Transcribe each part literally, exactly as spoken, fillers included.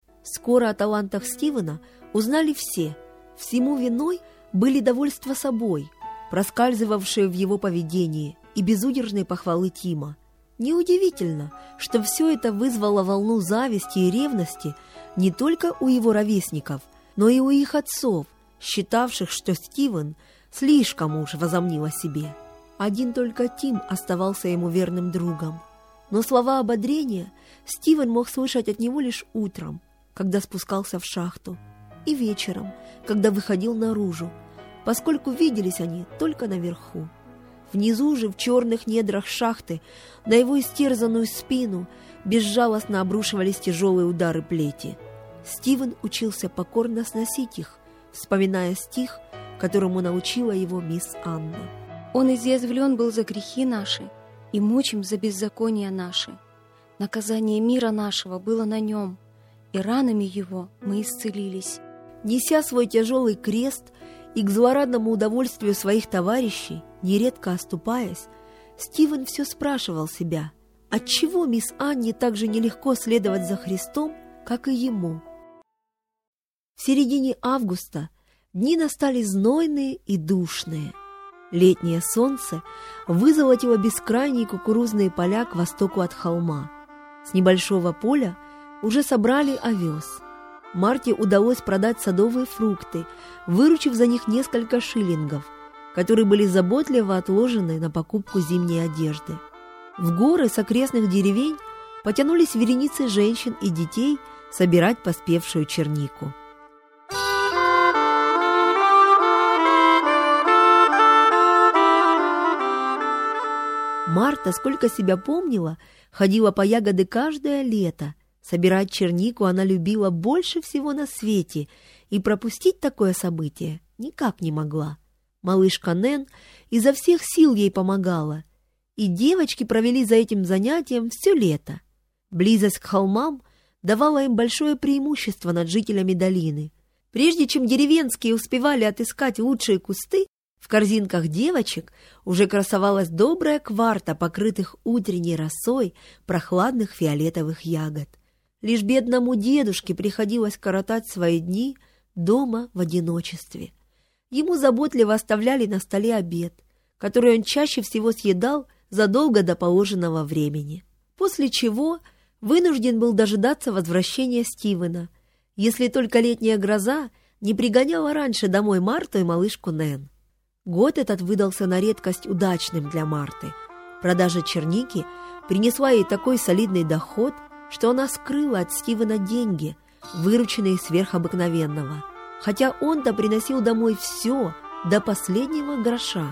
Скоро о талантах Стивена узнали все. Всему виной были довольство собой, проскальзывавшие в его поведении, и безудержные похвалы Тима. Неудивительно, что все это вызвало волну зависти и ревности не только у его ровесников, но и у их отцов, считавших, что Стивен слишком уж возомнил о себе. Один только Тим оставался ему верным другом. Но слова ободрения Стивен мог слышать от него лишь утром, когда спускался в шахту, и вечером, когда выходил наружу, поскольку виделись они только наверху. Внизу же, в черных недрах шахты, на его истерзанную спину безжалостно обрушивались тяжелые удары плети. Стивен учился покорно сносить их, вспоминая стих, которому научила его мисс Анна. «Он изъязвлен был за грехи наши и мучим за беззакония наши. Наказание мира нашего было на нем, и ранами его мы исцелились». Неся свой тяжелый крест и к злорадному удовольствию своих товарищей, нередко оступаясь, Стивен все спрашивал себя, отчего мисс Анне так же нелегко следовать за Христом, как и ему. В середине августа дни настали знойные и душные. Летнее солнце вызолотило бескрайние кукурузные поля к востоку от холма. С небольшого поля уже собрали овес. Марте удалось продать садовые фрукты, выручив за них несколько шиллингов, которые были заботливо отложены на покупку зимней одежды. В горы с окрестных деревень потянулись вереницы женщин и детей собирать поспевшую чернику. Марта, сколько себя помнила, ходила по ягоды каждое лето. Собирать чернику она любила больше всего на свете и пропустить такое событие никак не могла. Малышка Нэн изо всех сил ей помогала, и девочки провели за этим занятием все лето. Близость к холмам давала им большое преимущество над жителями долины. Прежде чем деревенские успевали отыскать лучшие кусты, в корзинках девочек уже красовалась добрая кварта покрытых утренней росой прохладных фиолетовых ягод. Лишь бедному дедушке приходилось коротать свои дни дома в одиночестве. Ему заботливо оставляли на столе обед, который он чаще всего съедал задолго до положенного времени, после чего вынужден был дожидаться возвращения Стивена, если только летняя гроза не пригоняла раньше домой Марту и малышку Нэн. Год этот выдался на редкость удачным для Марты. Продажа черники принесла ей такой солидный доход, что она скрыла от Стивена деньги, вырученные сверхобыкновенного, хотя он-то приносил домой все до последнего гроша.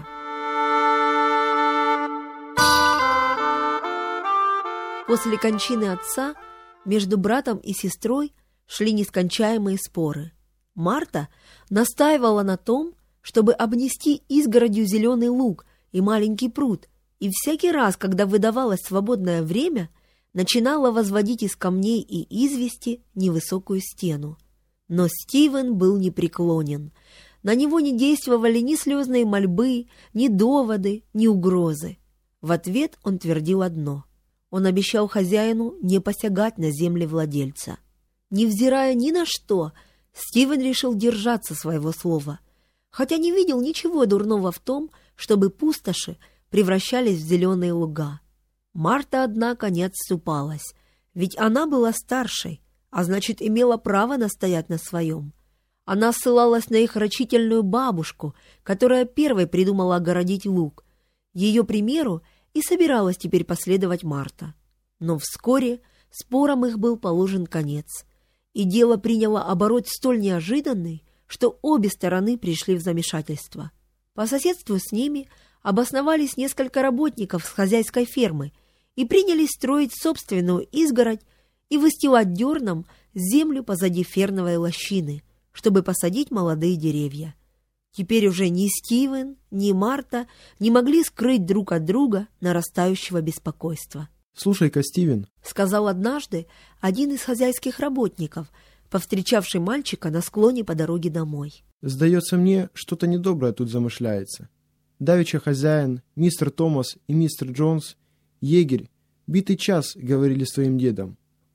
После кончины отца между братом и сестрой шли нескончаемые споры. Марта настаивала на том, чтобы обнести изгородью зеленый луг и маленький пруд, и всякий раз, когда выдавалось свободное время, начинала возводить из камней и извести невысокую стену. Но Стивен был непреклонен. На него не действовали ни слезные мольбы, ни доводы, ни угрозы. В ответ он твердил одно. Он обещал хозяину не посягать на земли владельца. Невзирая ни на что, Стивен решил держаться своего слова, хотя не видел ничего дурного в том, чтобы пустоши превращались в зеленые луга. Марта, однако, не отступалась, ведь она была старшей, а значит, имела право настоять на своем. Она ссылалась на их рачительную бабушку, которая первой придумала огородить луг. Ее примеру и собиралась теперь последовать Марта. Но вскоре спорам их был положен конец, и дело приняло оборот столь неожиданный, что обе стороны пришли в замешательство. По соседству с ними обосновались несколько работников с хозяйской фермы и принялись строить собственную изгородь и выстилать дерном землю позади ферновой лощины, чтобы посадить молодые деревья. Теперь уже ни Стивен, ни Марта не могли скрыть друг от друга нарастающего беспокойства. «Слушай-ка, Стивен», — сказал однажды один из хозяйских работников, повстречавший мальчика на склоне по дороге домой. «Сдается мне, что-то недоброе тут замышляется. Давеча хозяин, мистер Томас и мистер Джонс, егерь, битый час говорили с твоим дедом.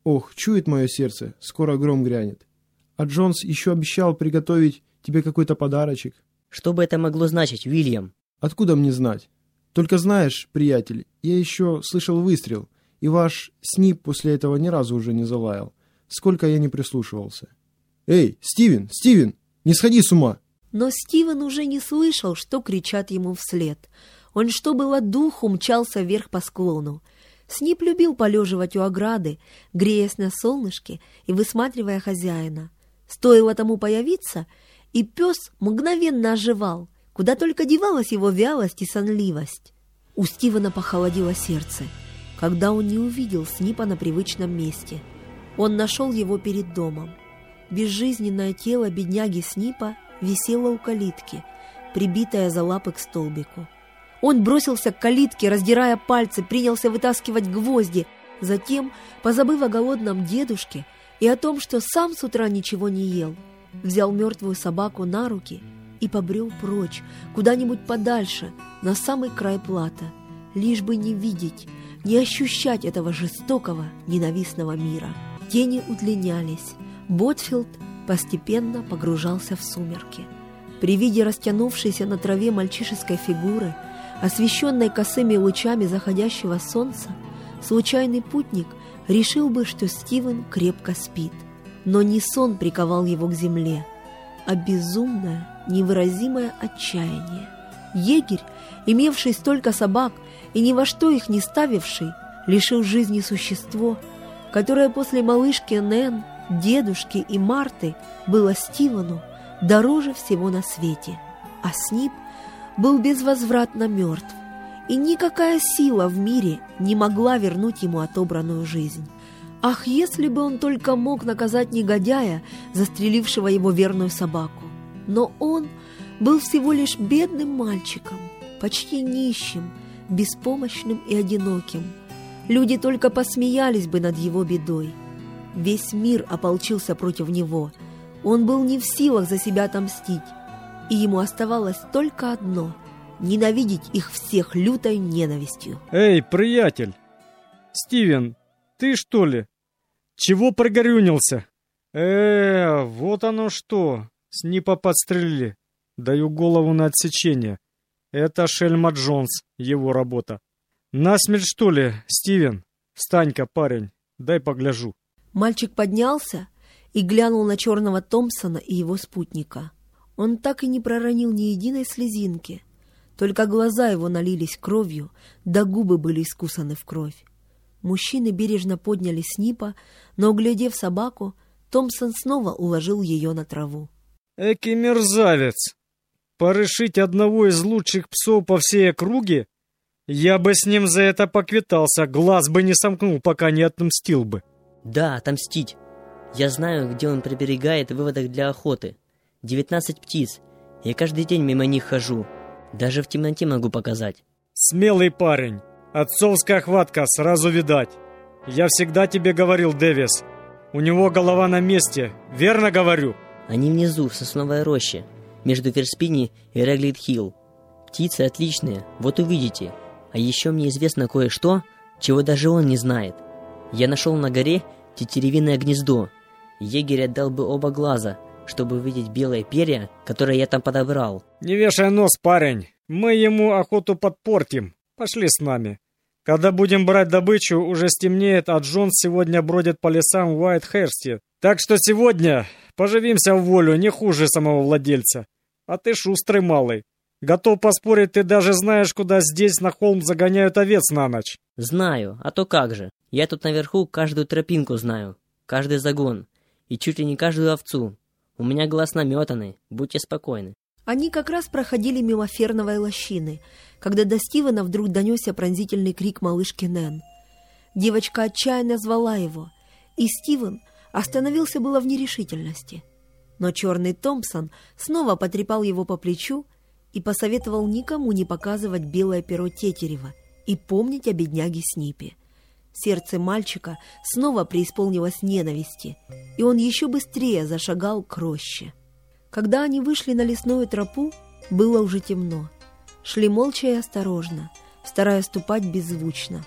Ох, чует мое сердце, скоро гром грянет. А Джонс еще обещал приготовить тебе какой-то подарочек. Что бы это могло значить, Уильям? Откуда мне знать? Только знаешь, приятель, я еще слышал выстрел, и ваш Снип после этого ни разу уже не залаял. Сколько я не прислушивался. Эй, Стивен, Стивен, не сходи с ума! Но Стивен уже не слышал, что кричат ему вслед. Он, что было духу, мчался вверх по склону. Снип любил полеживать у ограды, греясь на солнышке и высматривая хозяина. Стоило тому появиться, и пес мгновенно оживал, куда только девалась его вялость и сонливость. У Стивена похолодело сердце, когда он не увидел Снипа на привычном месте. Он нашел его перед домом. Безжизненное тело бедняги Снипа висело у калитки, прибитое за лапы к столбику. Он бросился к калитке, раздирая пальцы, принялся вытаскивать гвозди. Затем, позабыв о голодном дедушке и о том, что сам с утра ничего не ел, взял мертвую собаку на руки и побрел прочь, куда-нибудь подальше, на самый край плата, лишь бы не видеть, не ощущать этого жестокого, ненавистного мира. Тени удлинялись. Ботфилд постепенно погружался в сумерки. При виде растянувшейся на траве мальчишеской фигуры, освещенной косыми лучами заходящего солнца, случайный путник решил бы, что Стивен крепко спит. Но не сон приковал его к земле, а безумное, невыразимое отчаяние. Егерь, имевший столько собак и ни во что их не ставивший, лишил жизни существо, которое после малышки Нэн, дедушки и Марты было Стивену дороже всего на свете. А Снип был безвозвратно мертв, и никакая сила в мире не могла вернуть ему отобранную жизнь. Ах, если бы он только мог наказать негодяя, застрелившего его верную собаку! Но он был всего лишь бедным мальчиком, почти нищим, беспомощным и одиноким. Люди только посмеялись бы над его бедой. Весь мир ополчился против него. Он был не в силах за себя отомстить, и ему оставалось только одно — ненавидеть их всех лютой ненавистью. Эй, приятель! Стивен, ты что ли? Чего прогорюнился? Э, вот оно что! Снипа подстрелили. Даю голову на отсечение. Это Шельма Джонс, его работа. Насмерть, что ли, Стивен? Встань-ка, парень, дай погляжу. Мальчик поднялся и глянул на черного Томпсона и его спутника. Он так и не проронил ни единой слезинки, только глаза его налились кровью, да губы были искусаны в кровь. Мужчины бережно подняли Снипа, но, углядев собаку, Томпсон снова уложил ее на траву. Эки мерзавец! Порешить одного из лучших псов по всей округе? Я бы с ним за это поквитался, глаз бы не сомкнул, пока не отомстил бы. Да, отомстить. Я знаю, где он приберегает выводок для охоты. Девятнадцать птиц. Я каждый день мимо них хожу. Даже в темноте могу показать. Смелый парень. Отцовская хватка, сразу видать. Я всегда тебе говорил, Дэвис. У него голова на месте. Верно говорю? Они внизу, в сосновой роще, между Ферспини и Реглит-Хилл. Птицы отличные, вот увидите. А еще мне известно кое-что, чего даже он не знает. Я нашел на горе тетеревиное гнездо. Егерь отдал бы оба глаза, чтобы увидеть белые перья, которые я там подобрал. Не вешай нос, парень. Мы ему охоту подпортим. Пошли с нами. Когда будем брать добычу, уже стемнеет, а Джонс сегодня бродит по лесам в Уайт-Херсте. Так что сегодня поживимся в волю, не хуже самого владельца. А ты шустрый малый. Готов поспорить, ты даже знаешь, куда здесь на холм загоняют овец на ночь. Знаю, а то как же. Я тут наверху каждую тропинку знаю, каждый загон, и чуть ли не каждую овцу. У меня глаз наметанный, будьте спокойны. Они как раз проходили мимо ферновой лощины, когда до Стивена вдруг донесся пронзительный крик малышки Нэн. Девочка отчаянно звала его, и Стивен остановился было в нерешительности. Но черный Томпсон снова потрепал его по плечу и посоветовал никому не показывать белое перо тетерева и помнить о бедняге Снипе. Сердце мальчика снова преисполнилось ненависти, и он еще быстрее зашагал к роще. Когда они вышли на лесную тропу, было уже темно. Шли молча и осторожно, стараясь ступать беззвучно.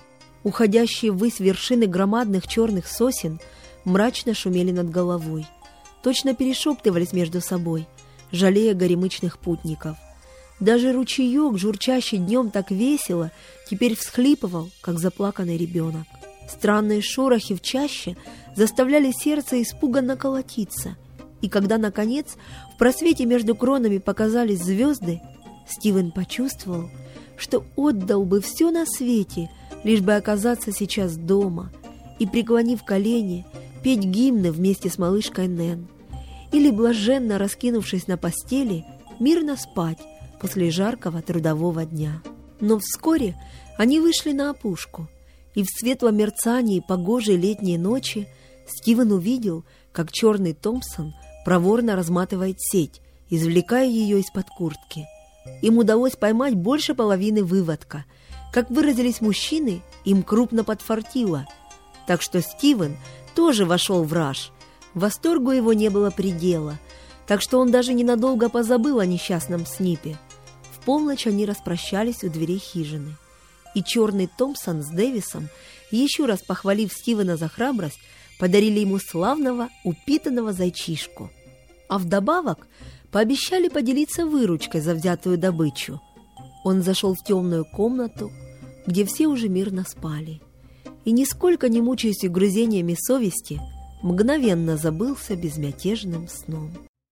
Уходящие ввысь вершины громадных черных сосен мрачно шумели над головой, точно перешептывались между собой, жалея горемычных путников. Даже ручеек, журчащий днем так весело, теперь всхлипывал, как заплаканный ребенок. Странные шорохи в чаще заставляли сердце испуганно колотиться, и когда, наконец, в просвете между кронами показались звезды, Стивен почувствовал, что отдал бы все на свете, лишь бы оказаться сейчас дома и, преклонив колени, петь гимны вместе с малышкой Нэн, или, блаженно раскинувшись на постели, мирно спать после жаркого трудового дня. Но вскоре они вышли на опушку, и в светлом мерцании погожей летней ночи Стивен увидел, как черный Томпсон проворно разматывает сеть, извлекая ее из-под куртки. Им удалось поймать больше половины выводка. Как выразились мужчины, им крупно подфартило. Так что Стивен тоже вошел в раж. Восторгу его не было предела, так что он даже ненадолго позабыл о несчастном Снипе. В полночь они распрощались у дверей хижины. И черный Томпсон с Дэвисом, еще раз похвалив Стивена за храбрость, подарили ему славного, упитанного зайчишку. А вдобавок пообещали поделиться выручкой за взятую добычу. Он зашел в темную комнату, где все уже мирно спали, и, нисколько не мучаясь угрызениями совести, мгновенно забылся безмятежным сном.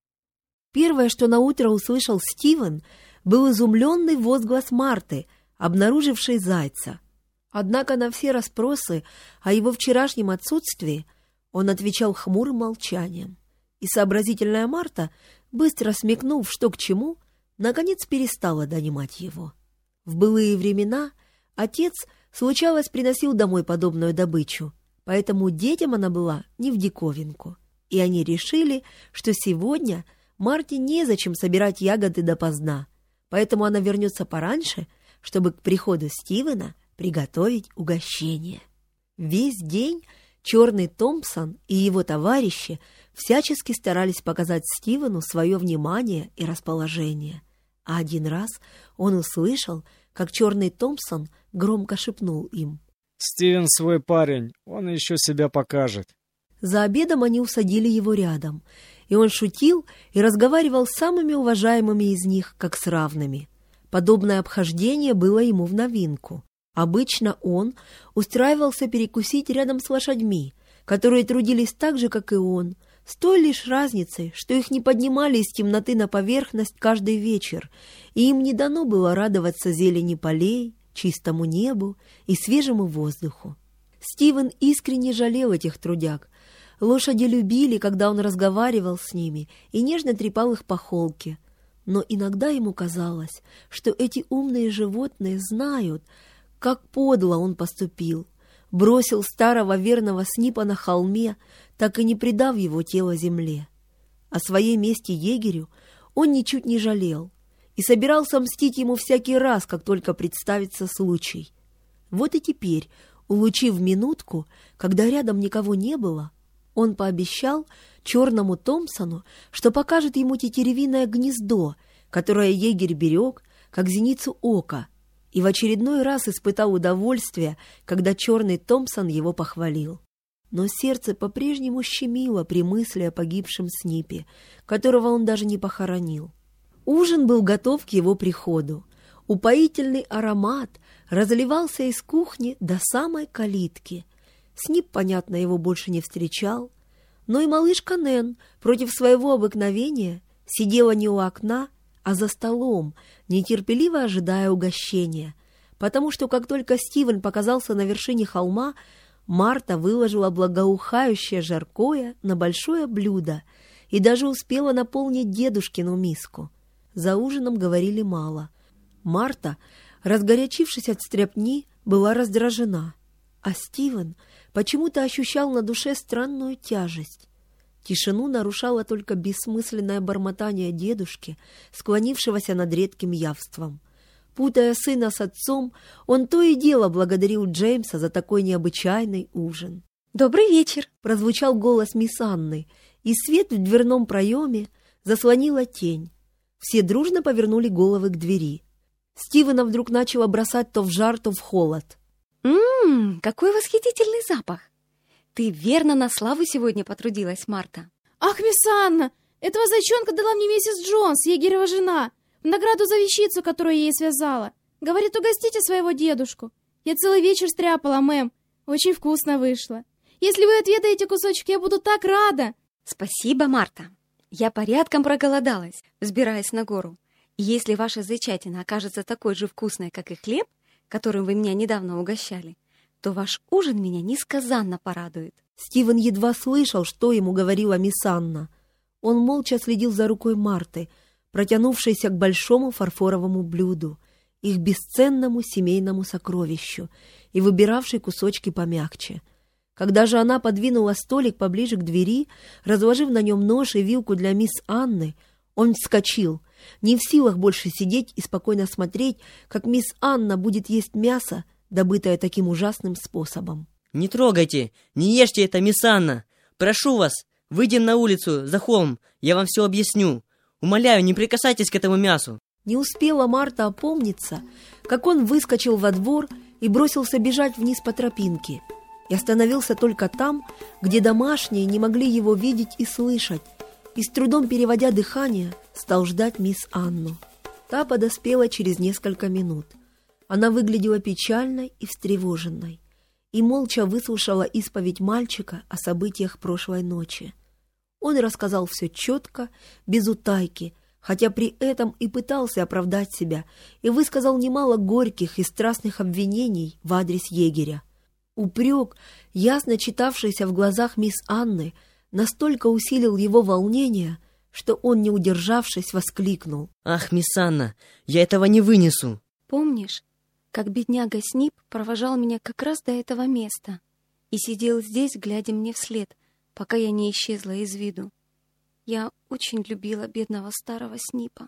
Первое, что наутро услышал Стивен, был изумленный возглас Марты, обнаружившей зайца. Однако на все расспросы о его вчерашнем отсутствии он отвечал хмурым молчанием, и сообразительная Марта, быстро смекнув, что к чему, наконец перестала донимать его. В былые времена отец, случалось, приносил домой подобную добычу, поэтому детям она была не в диковинку, и они решили, что сегодня Марте незачем собирать ягоды допоздна, поэтому она вернется пораньше, чтобы к приходу Стивена приготовить угощение. Весь день черный Томпсон и его товарищи всячески старались показать Стивену свое внимание и расположение. А один раз он услышал, как черный Томпсон громко шепнул им: «Стивен свой парень, он еще себя покажет». За обедом они усадили его рядом, и он шутил и разговаривал с самыми уважаемыми из них, как с равными. Подобное обхождение было ему в новинку. Обычно он устраивался перекусить рядом с лошадьми, которые трудились так же, как и он, с той лишь разницей, что их не поднимали из темноты на поверхность каждый вечер, и им не дано было радоваться зелени полей, чистому небу и свежему воздуху. Стивен искренне жалел этих трудяг. Лошади любили, когда он разговаривал с ними и нежно трепал их по холке. Но иногда ему казалось, что эти умные животные знают, как подло он поступил, бросил старого верного Снипа на холме, так и не предав его тело земле. О своей мести егерю он ничуть не жалел и собирался мстить ему всякий раз, как только представится случай. Вот и теперь, улучив минутку, когда рядом никого не было, он пообещал черному Томпсону, что покажет ему тетеревиное гнездо, которое егерь берег, как зеницу ока, и в очередной раз испытал удовольствие, когда черный Томпсон его похвалил. Но сердце по-прежнему щемило при мысли о погибшем Снипе, которого он даже не похоронил. Ужин был готов к его приходу. Упоительный аромат разливался из кухни до самой калитки. Снип, понятно, его больше не встречал, но и малышка Нэн против своего обыкновения сидела не у окна, а за столом, нетерпеливо ожидая угощения, потому что как только Стивен показался на вершине холма, Марта выложила благоухающее жаркое на большое блюдо и даже успела наполнить дедушкину миску. За ужином говорили мало. Марта, разгорячившись от стряпни, была раздражена, а Стивен почему-то ощущал на душе странную тяжесть. Тишину нарушало только бессмысленное бормотание дедушки, склонившегося над редким явством. Путая сына с отцом, он то и дело благодарил Джеймса за такой необычайный ужин. «Добрый вечер!» — прозвучал голос мисс Анны, и свет в дверном проеме заслонила тень. Все дружно повернули головы к двери. Стивена вдруг начало бросать то в жар, то в холод. Ммм, какой восхитительный запах! Ты верно на славу сегодня потрудилась, Марта. Ах, мисс Анна, этого зайчонка дала мне миссис Джонс, егерева жена, в награду за вещицу, которую я ей связала. Говорит, угостите своего дедушку. Я целый вечер стряпала, мэм. Очень вкусно вышло. Если вы отведаете кусочек, я буду так рада. Спасибо, Марта. Я порядком проголодалась, взбираясь на гору. И если ваша зайчатина окажется такой же вкусной, как и хлеб, которым вы меня недавно угощали, то ваш ужин меня несказанно порадует. Стивен едва слышал, что ему говорила мисс Анна. Он молча следил за рукой Марты, протянувшейся к большому фарфоровому блюду, их бесценному семейному сокровищу, и выбиравшей кусочки помягче. Когда же она подвинула столик поближе к двери, разложив на нем нож и вилку для мисс Анны, он вскочил, не в силах больше сидеть и спокойно смотреть, как мисс Анна будет есть мясо, добытое таким ужасным способом. «Не трогайте, не ешьте это, мисс Анна! Прошу вас, выйдем на улицу, за холм, я вам все объясню. Умоляю, не прикасайтесь к этому мясу!» Не успела Марта опомниться, как он выскочил во двор и бросился бежать вниз по тропинке. И остановился только там, где домашние не могли его видеть и слышать, и с трудом переводя дыхание, стал ждать мисс Анну. Та подоспела через несколько минут. Она выглядела печальной и встревоженной, и молча выслушала исповедь мальчика о событиях прошлой ночи. Он рассказал все четко, без утайки, хотя при этом и пытался оправдать себя, и высказал немало горьких и страстных обвинений в адрес егеря. Упрек, ясно читавшийся в глазах мисс Анны, настолько усилил его волнение, что он, не удержавшись, воскликнул. «Ах, мисс Анна, я этого не вынесу!» Помнишь, как бедняга Снип провожал меня как раз до этого места и сидел здесь, глядя мне вслед, пока я не исчезла из виду? Я очень любила бедного старого Снипа.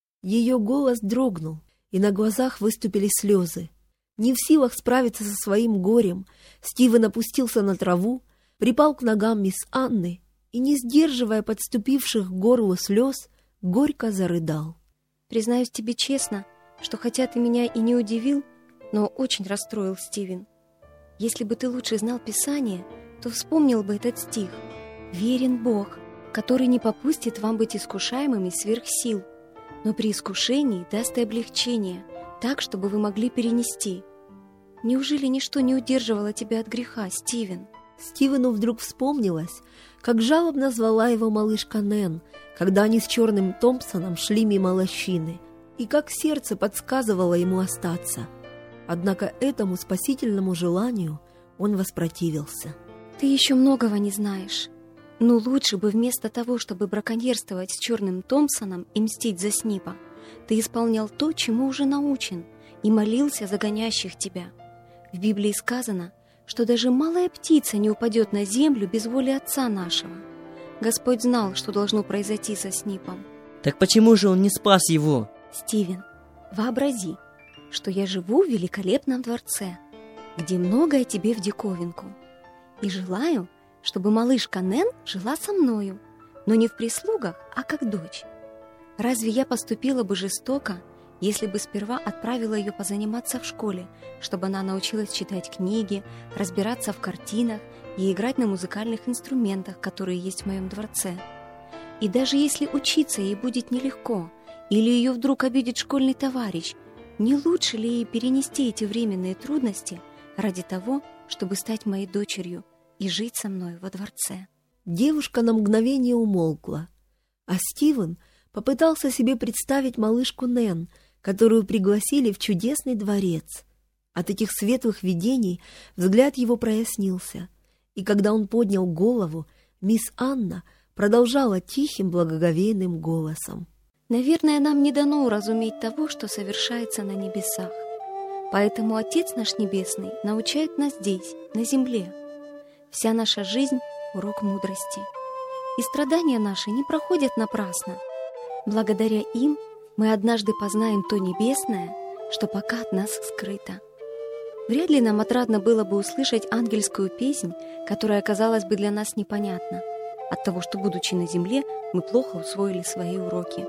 Ее голос дрогнул, и на глазах выступили слезы. Не в силах справиться со своим горем, Стивен опустился на траву, припал к ногам мисс Анны и, не сдерживая подступивших к горлу слез, горько зарыдал. Признаюсь тебе честно, что хотя ты меня и не удивил, но очень расстроил, Стивен. Если бы ты лучше знал Писание, то вспомнил бы этот стих. «Верен Бог, который не попустит вам быть искушаемыми сверх сил, но при искушении даст и облегчение, так, чтобы вы могли перенести». Неужели ничто не удерживало тебя от греха, Стивен? Стивену вдруг вспомнилось, как жалобно звала его малышка Нэн, когда они с Черным Томпсоном шли мимо лощины, и как сердце подсказывало ему остаться. Однако этому спасительному желанию он воспротивился. Ты еще многого не знаешь. Но лучше бы вместо того, чтобы браконьерствовать с Черным Томпсоном и мстить за Снипа, ты исполнял то, чему уже научен, и молился за гонящих тебя. В Библии сказано, что даже малая птица не упадет на землю без воли Отца нашего. Господь знал, что должно произойти со Снипом. Так почему же он не спас его? Стивен, вообрази, что я живу в великолепном дворце, где многое тебе в диковинку, и желаю, чтобы малышка Нэн жила со мною, но не в прислугах, а как дочь. Разве я поступила бы жестоко, если бы сперва отправила ее позаниматься в школе, чтобы она научилась читать книги, разбираться в картинах и играть на музыкальных инструментах, которые есть в моем дворце? И даже если учиться ей будет нелегко, или ее вдруг обидит школьный товарищ, не лучше ли ей перенести эти временные трудности ради того, чтобы стать моей дочерью и жить со мной во дворце? Девушка на мгновение умолкла, а Стивен попытался себе представить малышку Нэн, которую пригласили в чудесный дворец. От этих светлых видений взгляд его прояснился, и когда он поднял голову, мисс Анна продолжала тихим благоговейным голосом. Наверное, нам не дано уразуметь того, что совершается на небесах. Поэтому Отец наш Небесный научает нас здесь, на земле. Вся наша жизнь — урок мудрости. И страдания наши не проходят напрасно. Благодаря им мы однажды познаем то небесное, что пока от нас скрыто. Вряд ли нам отрадно было бы услышать ангельскую песнь, которая оказалась бы для нас непонятна, от того, что, будучи на земле, мы плохо усвоили свои уроки.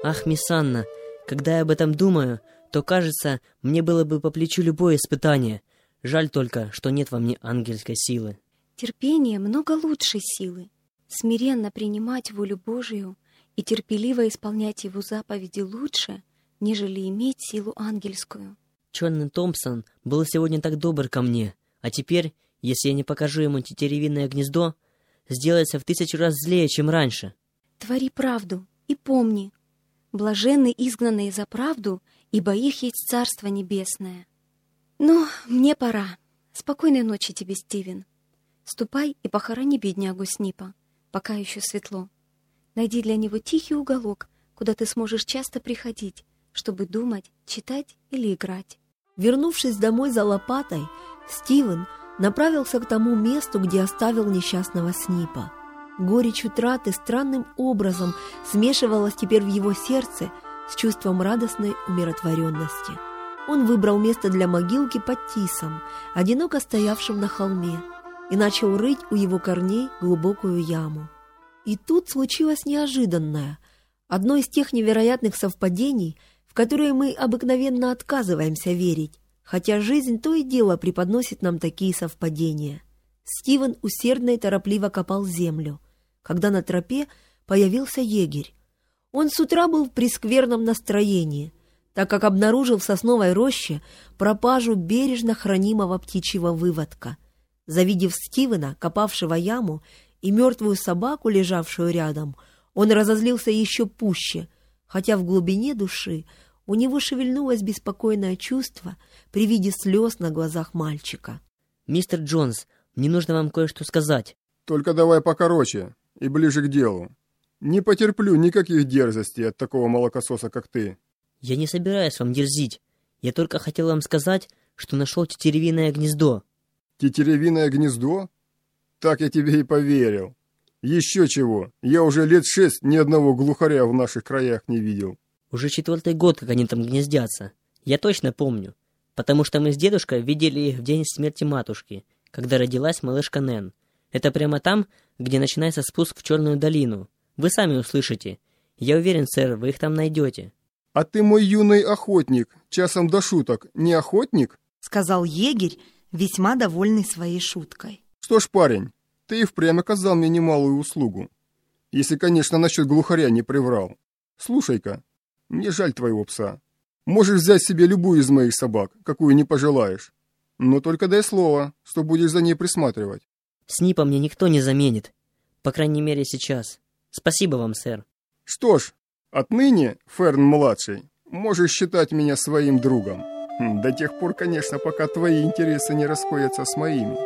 Ах, мисс Анна, когда я об этом думаю, то, кажется, мне было бы по плечу любое испытание. Жаль только, что нет во мне ангельской силы. Терпение много лучшей силы. Смиренно принимать волю Божию и терпеливо исполнять Его заповеди лучше, нежели иметь силу ангельскую. Черный Томпсон был сегодня так добр ко мне, а теперь, если я не покажу ему тетеревиное гнездо, сделается в тысячу раз злее, чем раньше. Твори правду и помни, блаженны изгнанные за правду, ибо их есть Царство Небесное. Ну, мне пора. Спокойной ночи тебе, Стивен. Ступай и похорони беднягу Снипа, пока еще светло. Найди для него тихий уголок, куда ты сможешь часто приходить, чтобы думать, читать или играть. Вернувшись домой за лопатой, Стивен направился к тому месту, где оставил несчастного Снипа. Горечь утраты странным образом смешивалась теперь в его сердце с чувством радостной умиротворенности. Он выбрал место для могилки под тисом, одиноко стоявшим на холме, и начал рыть у его корней глубокую яму. И тут случилось неожиданное, одно из тех невероятных совпадений, в которые мы обыкновенно отказываемся верить, хотя жизнь то и дело преподносит нам такие совпадения. Стивен усердно и торопливо копал землю, когда на тропе появился егерь. Он с утра был в прескверном настроении, так как обнаружил в сосновой роще пропажу бережно хранимого птичьего выводка. Завидев Стивена, копавшего яму, и мертвую собаку, лежавшую рядом, он разозлился еще пуще, хотя в глубине души у него шевельнулось беспокойное чувство при виде слез на глазах мальчика. «Мистер Джонс, мне нужно вам кое-что сказать». «Только давай покороче и ближе к делу. Не потерплю никаких дерзостей от такого молокососа, как ты». «Я не собираюсь вам дерзить. Я только хотел вам сказать, что нашел тетеревиное гнездо». «Тетеревиное гнездо? Так я тебе и поверил. Еще чего, я уже лет шесть ни одного глухаря в наших краях не видел». «Уже четвертый год, как они там гнездятся. Я точно помню, потому что мы с дедушкой видели их в день смерти матушки, когда родилась малышка Нэн. Это прямо там, где начинается спуск в Черную долину. Вы сами услышите. Я уверен, сэр, вы их там найдете». «А ты, мой юный охотник, часом до шуток, не охотник?» — сказал егерь, весьма довольный своей шуткой. «Что ж, парень, ты и впрямь оказал мне немалую услугу. Если, конечно, насчет глухаря не приврал. Слушай-ка, мне жаль твоего пса. Можешь взять себе любую из моих собак, какую не пожелаешь. Но только дай слово, что будешь за ней присматривать». «Снипа мне никто не заменит. По крайней мере, сейчас. Спасибо вам, сэр». «Что ж, отныне, Ферн-младший, можешь считать меня своим другом. До тех пор, конечно, пока твои интересы не расходятся с моими».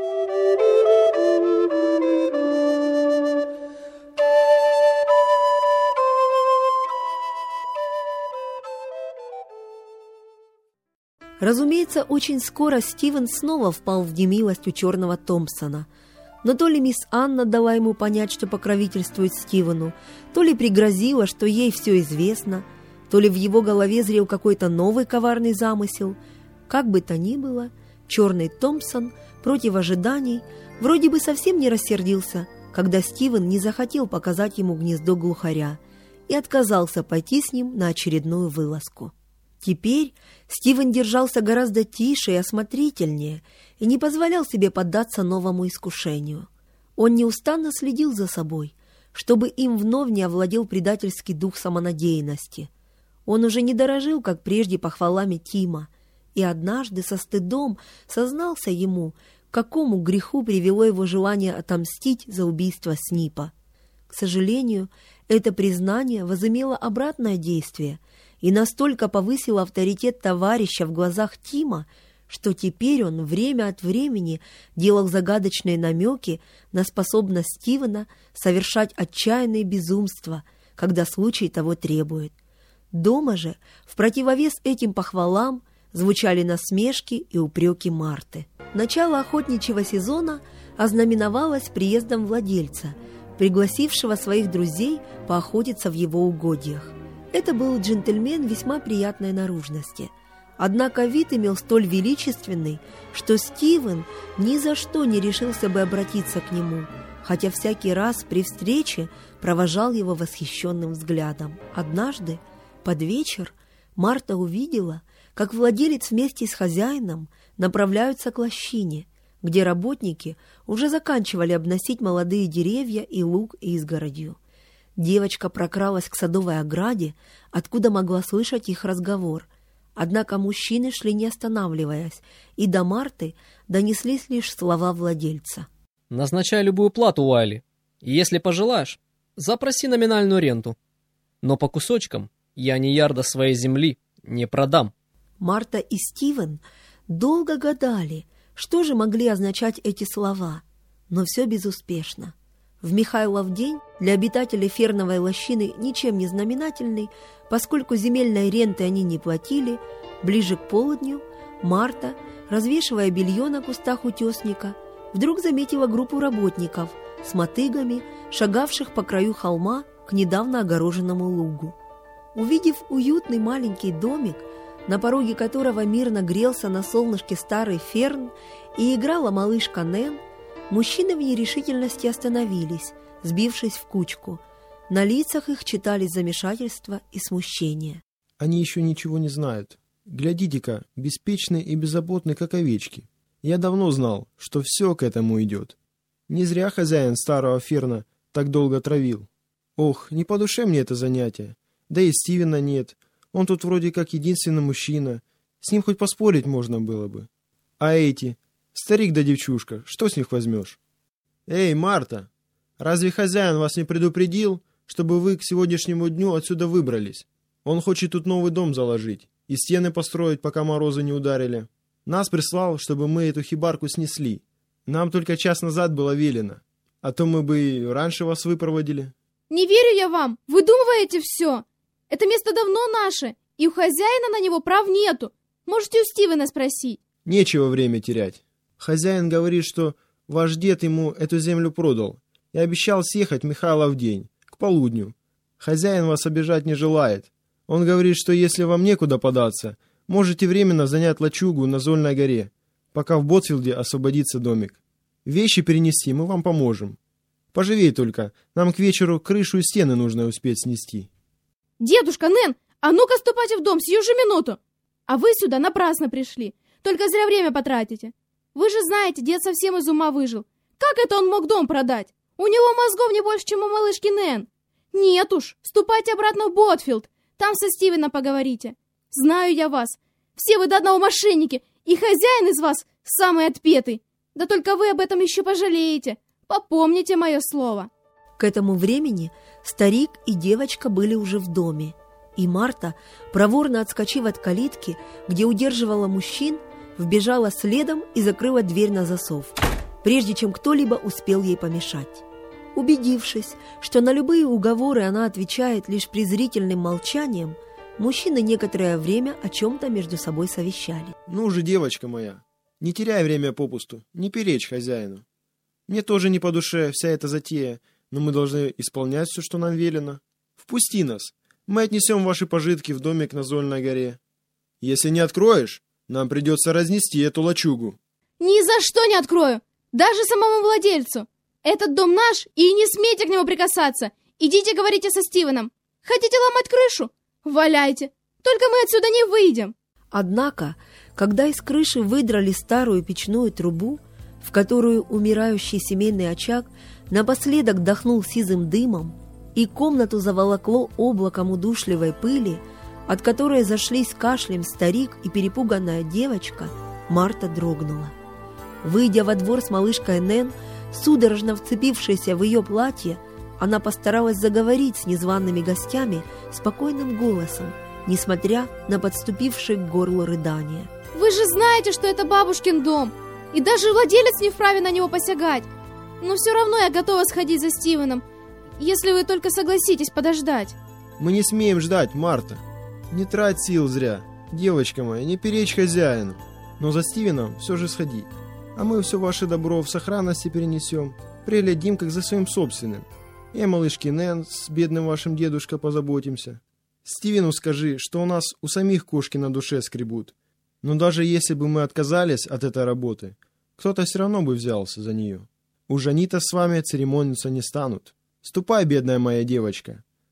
Разумеется, очень скоро Стивен снова впал в немилость у черного Томпсона. Но то ли мисс Анна дала ему понять, что покровительствует Стивену, то ли пригрозила, что ей все известно, то ли в его голове зрел какой-то новый коварный замысел. Как бы то ни было, черный Томпсон против ожиданий вроде бы совсем не рассердился, когда Стивен не захотел показать ему гнездо глухаря и отказался пойти с ним на очередную вылазку. Теперь Стивен держался гораздо тише и осмотрительнее и не позволял себе поддаться новому искушению. Он неустанно следил за собой, чтобы им вновь не овладел предательский дух самонадеянности. Он уже не дорожил, как прежде, похвалами Тима, и однажды со стыдом сознался ему, к какому греху привело его желание отомстить за убийство Снипа. К сожалению, это признание возымело обратное действие и настолько повысило авторитет товарища в глазах Тима, что теперь он время от времени делал загадочные намеки на способность Стивена совершать отчаянные безумства, когда случай того требует. Дома же, в противовес этим похвалам, звучали насмешки и упреки Марты. Начало охотничьего сезона ознаменовалось приездом владельца, пригласившего своих друзей поохотиться в его угодьях. Это был джентльмен весьма приятной наружности. Однако вид имел столь величественный, что Стивен ни за что не решился бы обратиться к нему, хотя всякий раз при встрече провожал его восхищенным взглядом. Однажды, Под вечер Марта увидела, как владелец вместе с хозяином направляются к лощине, где работники уже заканчивали обносить молодые деревья и луг изгородью. Девочка прокралась к садовой ограде, откуда могла слышать их разговор. Однако мужчины шли не останавливаясь, и до Марты донеслись лишь слова владельца. «Назначай любую плату, Уайли, и если пожелаешь, запроси номинальную ренту. Но по кусочкам я ни ярда своей земли не продам». Марта и Стивен долго гадали, что же могли означать эти слова, но все безуспешно. В Михайлов день для обитателей ферновой лощины ничем не знаменательный, поскольку земельной ренты они не платили. Ближе к полудню Марта, развешивая белье на кустах утесника, вдруг заметила группу работников с мотыгами, шагавших по краю холма к недавно огороженному лугу. Увидев уютный маленький домик, на пороге которого мирно грелся на солнышке старый ферн и играла малышка Нэн, мужчины в нерешительности остановились, сбившись в кучку. На лицах их читались замешательство и смущение. Они еще ничего не знают. Глядите-ка, беспечны и беззаботны, как овечки. Я давно знал, что все к этому идет. Не зря хозяин старого ферна так долго травил. Ох, не по душе мне это занятие. Да и Стивена нет. Он тут вроде как единственный мужчина. С ним хоть поспорить можно было бы. А эти... Старик да девчушка, что с них возьмешь? Эй, Марта, разве хозяин вас не предупредил, чтобы вы к сегодняшнему дню отсюда выбрались? Он хочет тут новый дом заложить и стены построить, пока морозы не ударили. Нас прислал, чтобы мы эту хибарку снесли. Нам только час назад было велено, а то мы бы и раньше вас выпроводили. Не верю я вам, выдумываете все. Это место давно наше, и у хозяина на него прав нету. Можете у Стивена спросить. Нечего время терять. Хозяин говорит, что ваш дед ему эту землю продал и обещал съехать Михайлов день, к полудню. Хозяин вас обижать не желает. Он говорит, что если вам некуда податься, можете временно занять лачугу на Зольной горе, пока в Ботфилде освободится домик. Вещи перенести мы вам поможем. Поживей только, нам к вечеру крышу и стены нужно успеть снести. Дедушка, Нэн, а ну-ка ступайте в дом сию же минуту. А вы сюда напрасно пришли, только зря время потратите. Вы же знаете, дед совсем из ума выжил. Как это он мог дом продать? У него мозгов не больше, чем у малышки Нэн. Нет уж, ступайте обратно в Ботфилд. Там со Стивеном поговорите. Знаю я вас. Все вы до одного мошенники, и хозяин из вас самый отпетый. Да только вы об этом еще пожалеете. Попомните мое слово. К этому времени старик и девочка были уже в доме, и Марта, проворно отскочив от калитки, где удерживала мужчин, вбежала следом и закрыла дверь на засов, прежде чем кто-либо успел ей помешать. Убедившись, что на любые уговоры она отвечает лишь презрительным молчанием, мужчины некоторое время о чем-то между собой совещали. «Ну же, девочка моя, не теряй время попусту, не перечь хозяину. Мне тоже не по душе вся эта затея, но мы должны исполнять все, что нам велено. Впусти нас, мы отнесем ваши пожитки в домик на Зольной горе. Если не откроешь, нам придется разнести эту лачугу». Ни за что не открою, даже самому владельцу. Этот дом наш, и не смейте к нему прикасаться. Идите говорите со Стивеном. Хотите ломать крышу? Валяйте, только мы отсюда не выйдем. Однако, когда из крыши выдрали старую печную трубу, в которую умирающий семейный очаг напоследок дохнул сизым дымом, и комнату заволокло облаком удушливой пыли, от которой зашлись кашлем старик и перепуганная девочка, Марта дрогнула. Выйдя во двор с малышкой Нэн, судорожно вцепившейся в ее платье, она постаралась заговорить с незваными гостями спокойным голосом, несмотря на подступившие к горлу рыдания. Вы же знаете, что это бабушкин дом, и даже владелец не вправе на него посягать. Но все равно я готова сходить за Стивеном, если вы только согласитесь подождать. Мы не смеем ждать, Марта. Не трать сил зря. Девочка моя, не перечь хозяину. Но за Стивеном все же сходи. А мы все ваше добро в сохранности перенесем, приглядим, как за своим собственным. И о малышке Нэн с бедным вашим дедушкой позаботимся. Стивену скажи, что у нас у самих кошки на душе скребут. Но даже если бы мы отказались от этой работы, кто-то все равно бы взялся за нее. Уж они-то с вами церемониться не станут. Ступай, бедная моя девочка.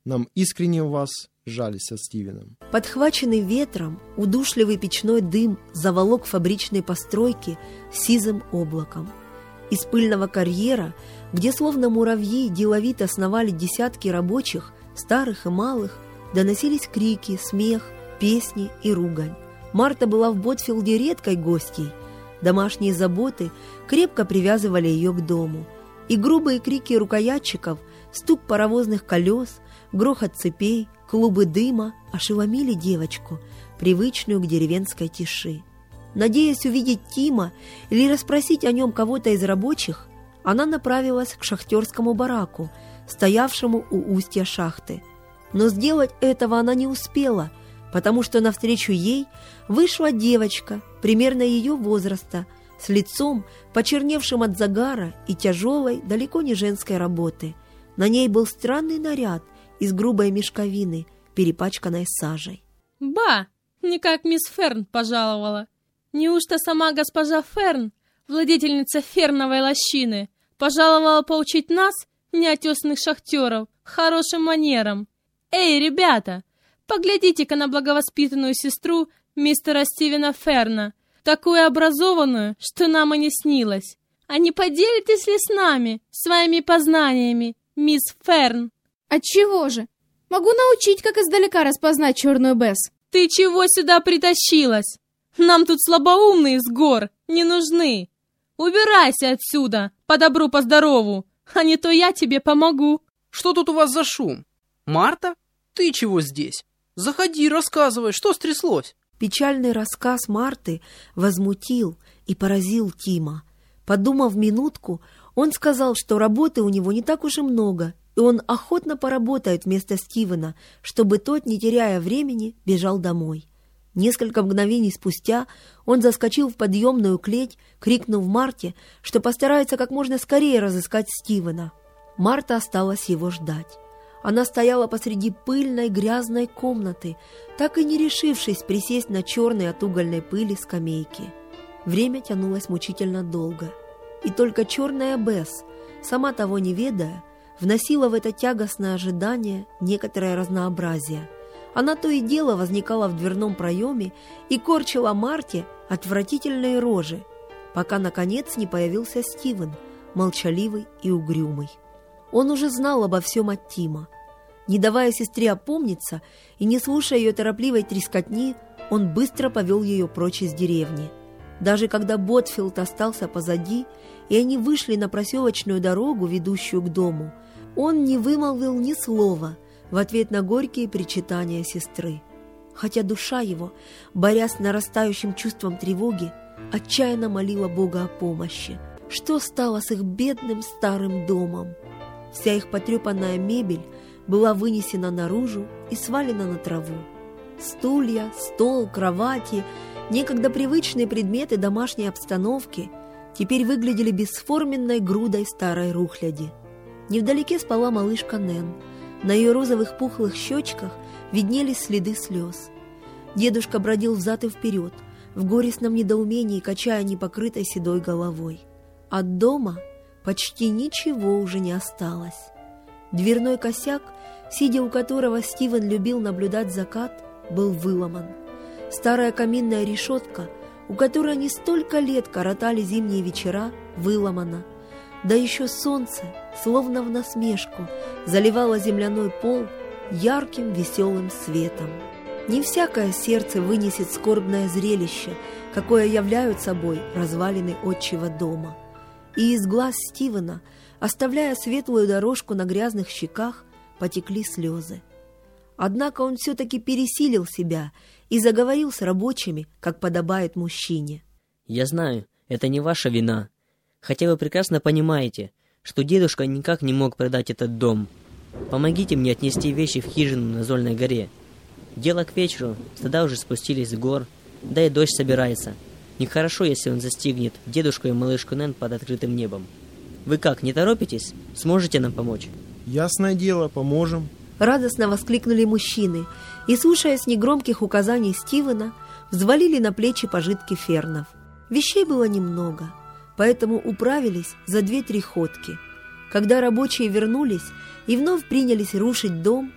Нам искренне у вас жаль со Стивеном». Подхваченный ветром, удушливый печной дым заволок фабричные постройки сизым облаком. Из пыльного карьера, где словно муравьи деловито сновали десятки рабочих, старых и малых, доносились крики, смех, песни и ругань. Марта была в Ботфилде редкой гостьей. Домашние заботы крепко привязывали ее к дому. И грубые крики рукоятчиков, стук паровозных колес, грохот цепей, клубы дыма ошеломили девочку, привычную к деревенской тиши. Надеясь увидеть Тима или расспросить о нем кого-то из рабочих, она направилась к шахтерскому бараку, стоявшему у устья шахты. Но сделать этого она не успела, потому что навстречу ей вышла девочка, примерно ее возраста, с лицом, почерневшим от загара и тяжелой, далеко не женской работы. На ней был странный наряд из грубой мешковины, перепачканной сажей. «Ба! Не как мисс Ферн пожаловала! Неужто сама госпожа Ферн, владетельница ферновой лощины, пожаловала поучить нас, неотесанных шахтеров, хорошим манерам? Эй, ребята, поглядите-ка на благовоспитанную сестру мистера Стивена Ферна, такую образованную, что нам и не снилось. А не поделитесь ли с нами своими познаниями, мисс Ферн?» «Отчего же? Могу научить, как издалека распознать черную Бесс». «Ты чего сюда притащилась? Нам тут слабоумные с гор не нужны. Убирайся отсюда, по добру, по здорову, а не то я тебе помогу». «Что тут у вас за шум? Марта? Ты чего здесь? Заходи, рассказывай, что стряслось?» Печальный рассказ Марты возмутил и поразил Тима. Подумав минутку, он сказал, что работы у него не так уж и много, и он охотно поработает вместо Стивена, чтобы тот, не теряя времени, бежал домой. Несколько мгновений спустя он заскочил в подъемную клеть, крикнув Марте, что постарается как можно скорее разыскать Стивена. Марта осталась его ждать. Она стояла посреди пыльной грязной комнаты, так и не решившись присесть на черной от угольной пыли скамейки. Время тянулось мучительно долго, и только черная Бесс, сама того не ведая, вносила в это тягостное ожидание некоторое разнообразие. Она то и дело возникала в дверном проеме и корчила Марте отвратительные рожи, пока, наконец, не появился Стивен, молчаливый и угрюмый. Он уже знал обо всем от Тима. Не давая сестре опомниться и не слушая ее торопливой трескотни, он быстро повел ее прочь из деревни. Даже когда Ботфилд остался позади, и они вышли на проселочную дорогу, ведущую к дому, он не вымолвил ни слова в ответ на горькие причитания сестры. Хотя душа его, борясь с нарастающим чувством тревоги, отчаянно молила Бога о помощи. Что стало с их бедным старым домом? Вся их потрепанная мебель была вынесена наружу и свалена на траву. Стулья, стол, кровати, некогда привычные предметы домашней обстановки, теперь выглядели бесформенной грудой старой рухляди. Невдалеке спала малышка Нэн. На ее розовых пухлых щечках виднелись следы слез. Дедушка бродил взад и вперед, в горестном недоумении, качая непокрытой седой головой. От дома почти ничего уже не осталось. Дверной косяк, сидя у которого Стивен любил наблюдать закат, был выломан. Старая каминная решетка, у которой они столько лет коротали зимние вечера, выломана. Да еще солнце, словно в насмешку, заливало земляной пол ярким веселым светом. Не всякое сердце вынесет скорбное зрелище, какое являют собой развалины отчего дома. И из глаз Стивена, оставляя светлую дорожку на грязных щеках, потекли слезы. Однако он все-таки пересилил себя и заговорил с рабочими, как подобает мужчине. «Я знаю, это не ваша вина. Хотя вы прекрасно понимаете, что дедушка никак не мог продать этот дом. Помогите мне отнести вещи в хижину на Зольной горе. Дело к вечеру, стада уже спустились с гор, да и дождь собирается. Нехорошо, если он застигнет дедушку и малышку Нэн под открытым небом. Вы как, не торопитесь? Сможете нам помочь?» «Ясное дело, поможем». Радостно воскликнули мужчины и, слушаясь негромких указаний Стивена, взвалили на плечи пожитки фернов. Вещей было немного, поэтому управились за две-три ходки. Когда рабочие вернулись и вновь принялись рушить дом,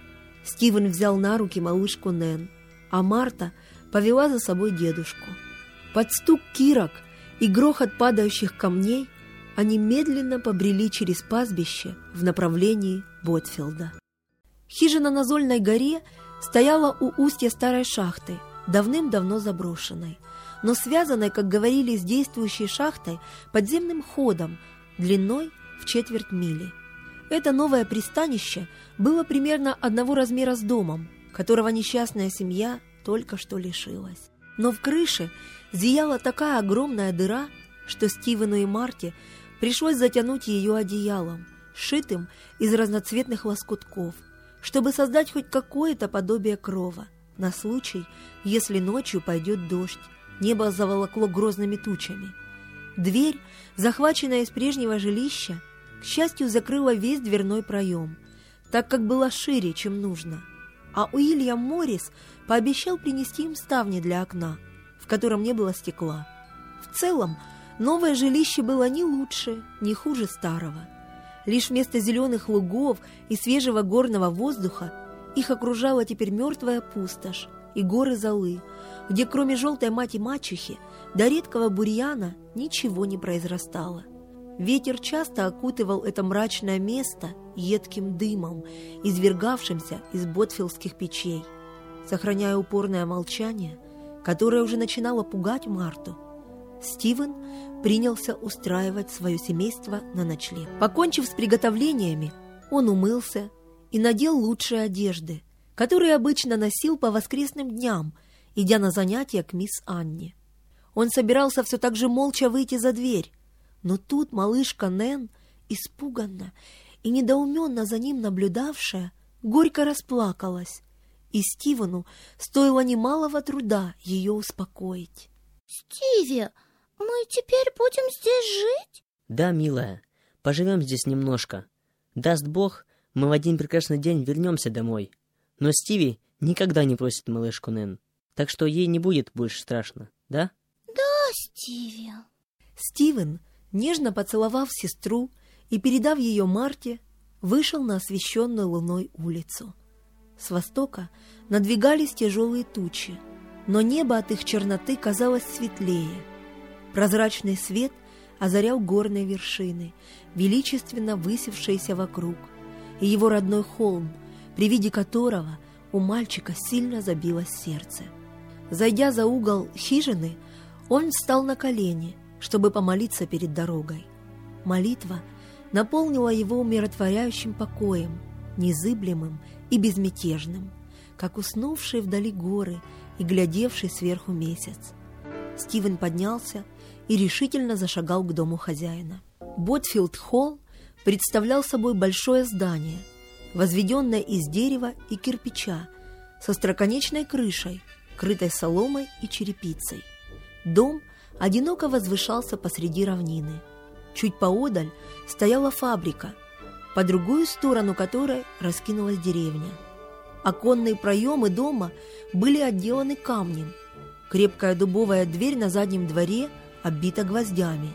Стивен взял на руки малышку Нэн, а Марта повела за собой дедушку. Под стук кирок и грохот падающих камней они медленно побрели через пастбище в направлении Ботфилда. Хижина на Зольной горе стояла у устья старой шахты, давным-давно заброшенной, но связанной, как говорили, с действующей шахтой подземным ходом длиной в четверть мили. Это новое пристанище было примерно одного размера с домом, которого несчастная семья только что лишилась. Но в крыше зияла такая огромная дыра, что Стивену и Марте пришлось затянуть ее одеялом, сшитым из разноцветных лоскутков, чтобы создать хоть какое-то подобие крова, на случай, если ночью пойдет дождь, небо заволокло грозными тучами. Дверь, захваченная из прежнего жилища, к счастью, закрыла весь дверной проем, так как была шире, чем нужно, а Уильям Моррис пообещал принести им ставни для окна, в котором не было стекла. В целом, новое жилище было ни лучше, ни хуже старого. Лишь вместо зеленых лугов и свежего горного воздуха их окружала теперь мертвая пустошь и горы золы, где кроме желтой мати-мачехи до редкого бурьяна ничего не произрастало. Ветер часто окутывал это мрачное место едким дымом, извергавшимся из ботфилдских печей. Сохраняя упорное молчание, которое уже начинало пугать Марту, Стивен принялся устраивать свое семейство на ночлег. Покончив с приготовлениями, он умылся и надел лучшие одежды, которые обычно носил по воскресным дням, идя на занятия к мисс Анне. Он собирался все так же молча выйти за дверь, но тут малышка Нэн, испуганно и недоуменно за ним наблюдавшая, горько расплакалась, и Стивену стоило немалого труда ее успокоить. «Стиви, мы теперь будем здесь жить?» «Да, милая, поживем здесь немножко. Даст Бог, мы в один прекрасный день вернемся домой. Но Стиви никогда не просит малышку Нэн, так что ей не будет больше страшно, да?» «Да, Стиви». Стивен, нежно поцеловав сестру и передав ее Марте, вышел на освещенную луной улицу. С востока надвигались тяжелые тучи, но небо от их черноты казалось светлее. Прозрачный свет озарял горные вершины, величественно высевшиеся вокруг, и его родной холм, при виде которого у мальчика сильно забилось сердце. Зайдя за угол хижины, он встал на колени, чтобы помолиться перед дорогой. Молитва наполнила его умиротворяющим покоем, незыблемым и безмятежным, как уснувшие вдали горы и глядевший сверху месяц. Стивен поднялся и решительно зашагал к дому хозяина. Ботфилд-холл представлял собой большое здание, возведенное из дерева и кирпича, со остроконечной крышей, крытой соломой и черепицей. Дом одиноко возвышался посреди равнины. Чуть поодаль стояла фабрика, по другую сторону которой раскинулась деревня. Оконные проемы дома были отделаны камнем. Крепкая дубовая дверь на заднем дворе оббита гвоздями.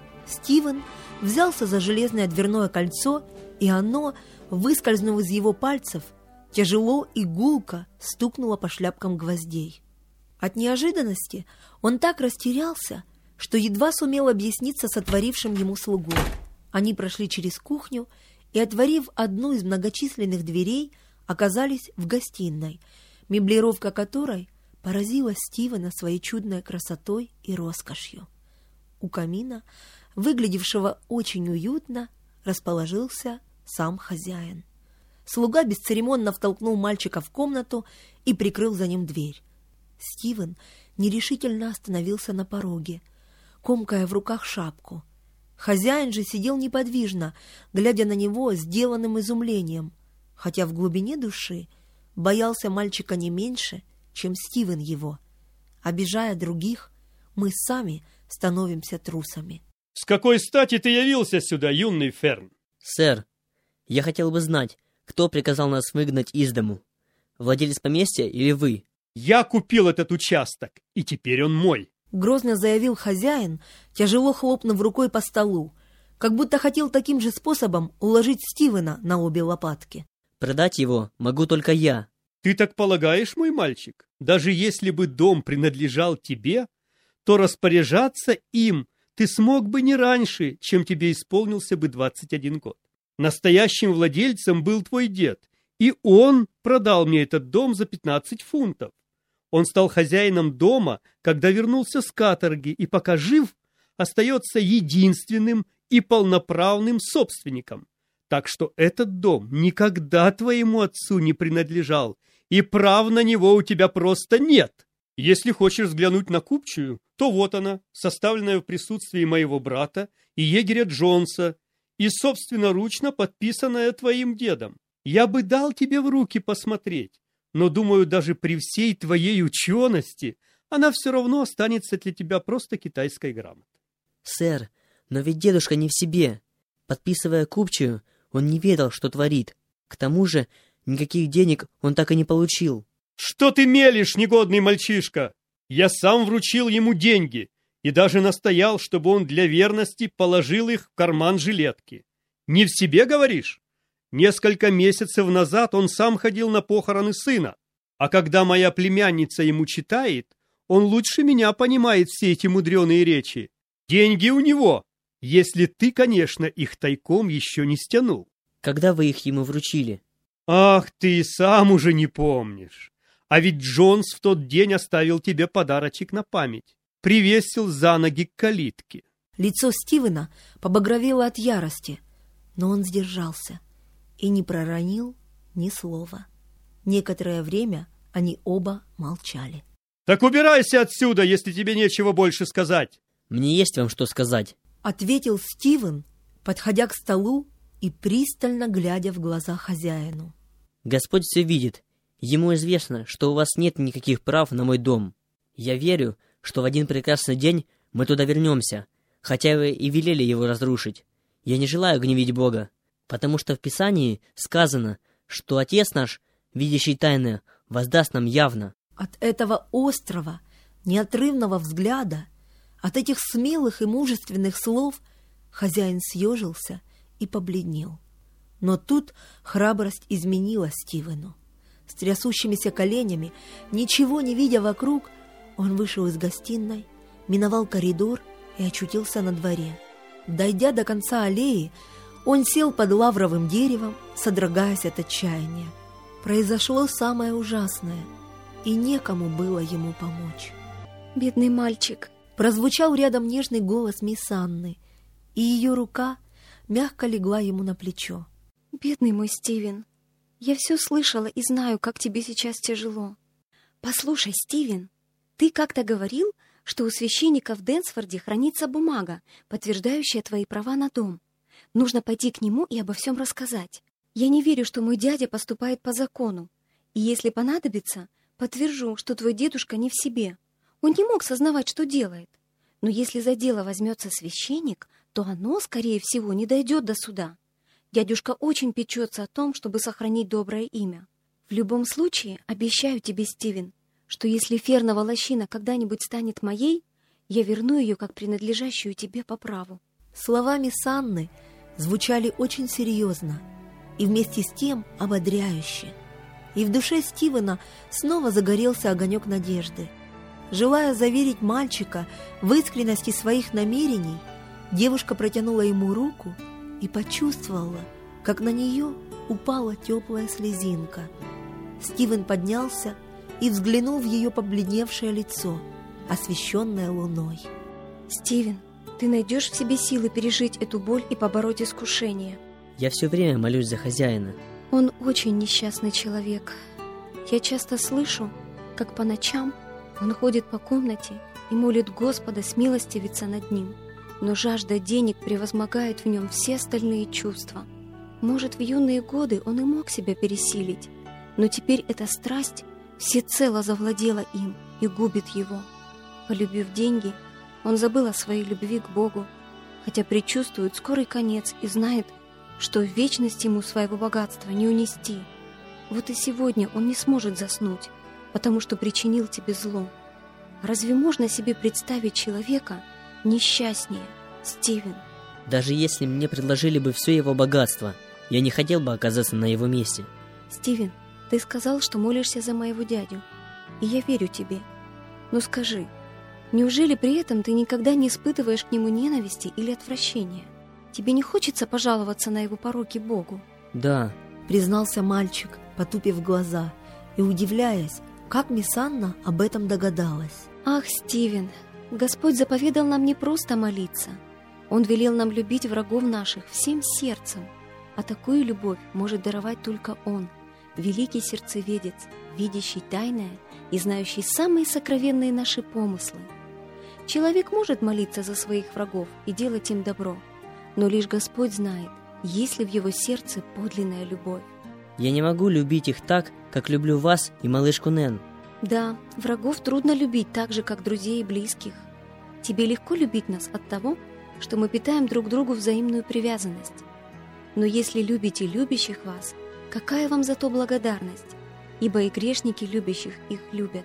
Стивен взялся за железное дверное кольцо, и оно, выскользнув из его пальцев, тяжело и гулко стукнуло по шляпкам гвоздей. От неожиданности он так растерялся, что едва сумел объясниться с отворившим ему слугой. Они прошли через кухню и, отворив одну из многочисленных дверей, оказались в гостиной, меблировка которой поразила Стивена своей чудной красотой и роскошью. У камина, выглядевшего очень уютно, расположился сам хозяин. Слуга бесцеремонно втолкнул мальчика в комнату и прикрыл за ним дверь. Стивен нерешительно остановился на пороге, комкая в руках шапку. Хозяин же сидел неподвижно, глядя на него сделанным изумлением, хотя в глубине души боялся мальчика не меньше, чем Стивен его. Обижая других, мы сами становимся трусами. «С какой стати ты явился сюда, юный Ферн?» «Сэр, я хотел бы знать, кто приказал нас выгнать из дому? Владелец поместья или вы?» «Я купил этот участок, и теперь он мой», — грозно заявил хозяин, тяжело хлопнув рукой по столу, как будто хотел таким же способом уложить Стивена на обе лопатки. Продать его могу только я. Ты так полагаешь, мой мальчик? Даже если бы дом принадлежал тебе, то распоряжаться им ты смог бы не раньше, чем тебе исполнился бы двадцать один год. Настоящим владельцем был твой дед, и он продал мне этот дом за пятнадцать фунтов. Он стал хозяином дома, когда вернулся с каторги, и пока жив, остается единственным и полноправным собственником. Так что этот дом никогда твоему отцу не принадлежал, и прав на него у тебя просто нет. Если хочешь взглянуть на купчую, то вот она, составленная в присутствии моего брата и егеря Джонса, и собственноручно подписанная твоим дедом. Я бы дал тебе в руки посмотреть, но, думаю, даже при всей твоей учености она все равно останется для тебя просто китайской грамотой. Сэр, но ведь дедушка не в себе. Подписывая купчую, он не ведал, что творит. К тому же, никаких денег он так и не получил. Что ты мелешь, негодный мальчишка? Я сам вручил ему деньги и даже настоял, чтобы он для верности положил их в карман жилетки. Не в себе, говоришь? Несколько месяцев назад он сам ходил на похороны сына, а когда моя племянница ему читает, он лучше меня понимает все эти мудреные речи. Деньги у него, если ты, конечно, их тайком еще не стянул. Когда вы их ему вручили? Ах, ты и сам уже не помнишь. А ведь Джонс в тот день оставил тебе подарочек на память. Привесил за ноги к калитке. Лицо Стивена побагровело от ярости, но он сдержался и не проронил ни слова. Некоторое время они оба молчали. Так убирайся отсюда, если тебе нечего больше сказать. Мне есть вам что сказать, ответил Стивен, подходя к столу и пристально глядя в глаза хозяину. Господь все видит. Ему известно, что у вас нет никаких прав на мой дом. Я верю, что в один прекрасный день мы туда вернемся, хотя вы и велели его разрушить. Я не желаю гневить Бога, потому что в Писании сказано, что Отец наш, видящий тайное, воздаст нам явно. От этого острого, неотрывного взгляда, от этих смелых и мужественных слов хозяин съежился и побледнел. Но тут храбрость изменила Стивену. С трясущимися коленями, ничего не видя вокруг, он вышел из гостиной, миновал коридор и очутился на дворе. Дойдя до конца аллеи, он сел под лавровым деревом, содрогаясь от отчаяния. Произошло самое ужасное, и некому было ему помочь. «Бедный мальчик!» Прозвучал рядом нежный голос мисс Анны, и ее рука мягко легла ему на плечо. «Бедный мой Стивен, я все слышала и знаю, как тебе сейчас тяжело. Послушай, Стивен, ты как-то говорил, что у священника в Дэнсфорде хранится бумага, подтверждающая твои права на дом. Нужно пойти к нему и обо всем рассказать. Я не верю, что мой дядя поступает по закону, и если понадобится, подтвержу, что твой дедушка не в себе. Он не мог сознавать, что делает. Но если за дело возьмется священник, то оно, скорее всего, не дойдет до суда. Дядюшка очень печется о том, чтобы сохранить доброе имя. В любом случае, обещаю тебе, Стивен, что если фернова лощина когда-нибудь станет моей, я верну ее как принадлежащую тебе по праву». Слова мисс Анны звучали очень серьезно и вместе с тем ободряюще. И в душе Стивена снова загорелся огонек надежды. Желая заверить мальчика в искренности своих намерений, девушка протянула ему руку и почувствовала, как на нее упала теплая слезинка. Стивен поднялся и взглянул в ее побледневшее лицо, освещенное луной. «Стивен, ты найдешь в себе силы пережить эту боль и побороть искушение?» Я все время молюсь за хозяина. Он очень несчастный человек. Я часто слышу, как по ночам он ходит по комнате и молит Господа смилостивиться над ним. Но жажда денег превозмогает в нем все остальные чувства. Может, в юные годы он и мог себя пересилить, но теперь эта страсть всецело завладела им и губит его. Полюбив деньги, он забыл о своей любви к Богу, хотя предчувствует скорый конец и знает, что в вечность ему своего богатства не унести. Вот и сегодня он не сможет заснуть, потому что причинил тебе зло. Разве можно себе представить человека несчастнее, Стивен? Даже если мне предложили бы все его богатство, я не хотел бы оказаться на его месте. Стивен, ты сказал, что молишься за моего дядю, и я верю тебе. Но скажи, неужели при этом ты никогда не испытываешь к нему ненависти или отвращения? Тебе не хочется пожаловаться на его пороки Богу? Да, признался мальчик, потупив глаза и удивляясь, как мисс Анна об этом догадалась. Ах, Стивен, Господь заповедал нам не просто молиться. Он велел нам любить врагов наших всем сердцем. А такую любовь может даровать только Он, великий сердцеведец, видящий тайное и знающий самые сокровенные наши помыслы. Человек может молиться за своих врагов и делать им добро, но лишь Господь знает, есть ли в его сердце подлинная любовь. Я не могу любить их так, как люблю вас и малышку Нэн. Да, врагов трудно любить так же, как друзей и близких. Тебе легко любить нас от того, что мы питаем друг другу взаимную привязанность. Но если любите любящих вас, какая вам за то благодарность? Ибо и грешники любящих их любят.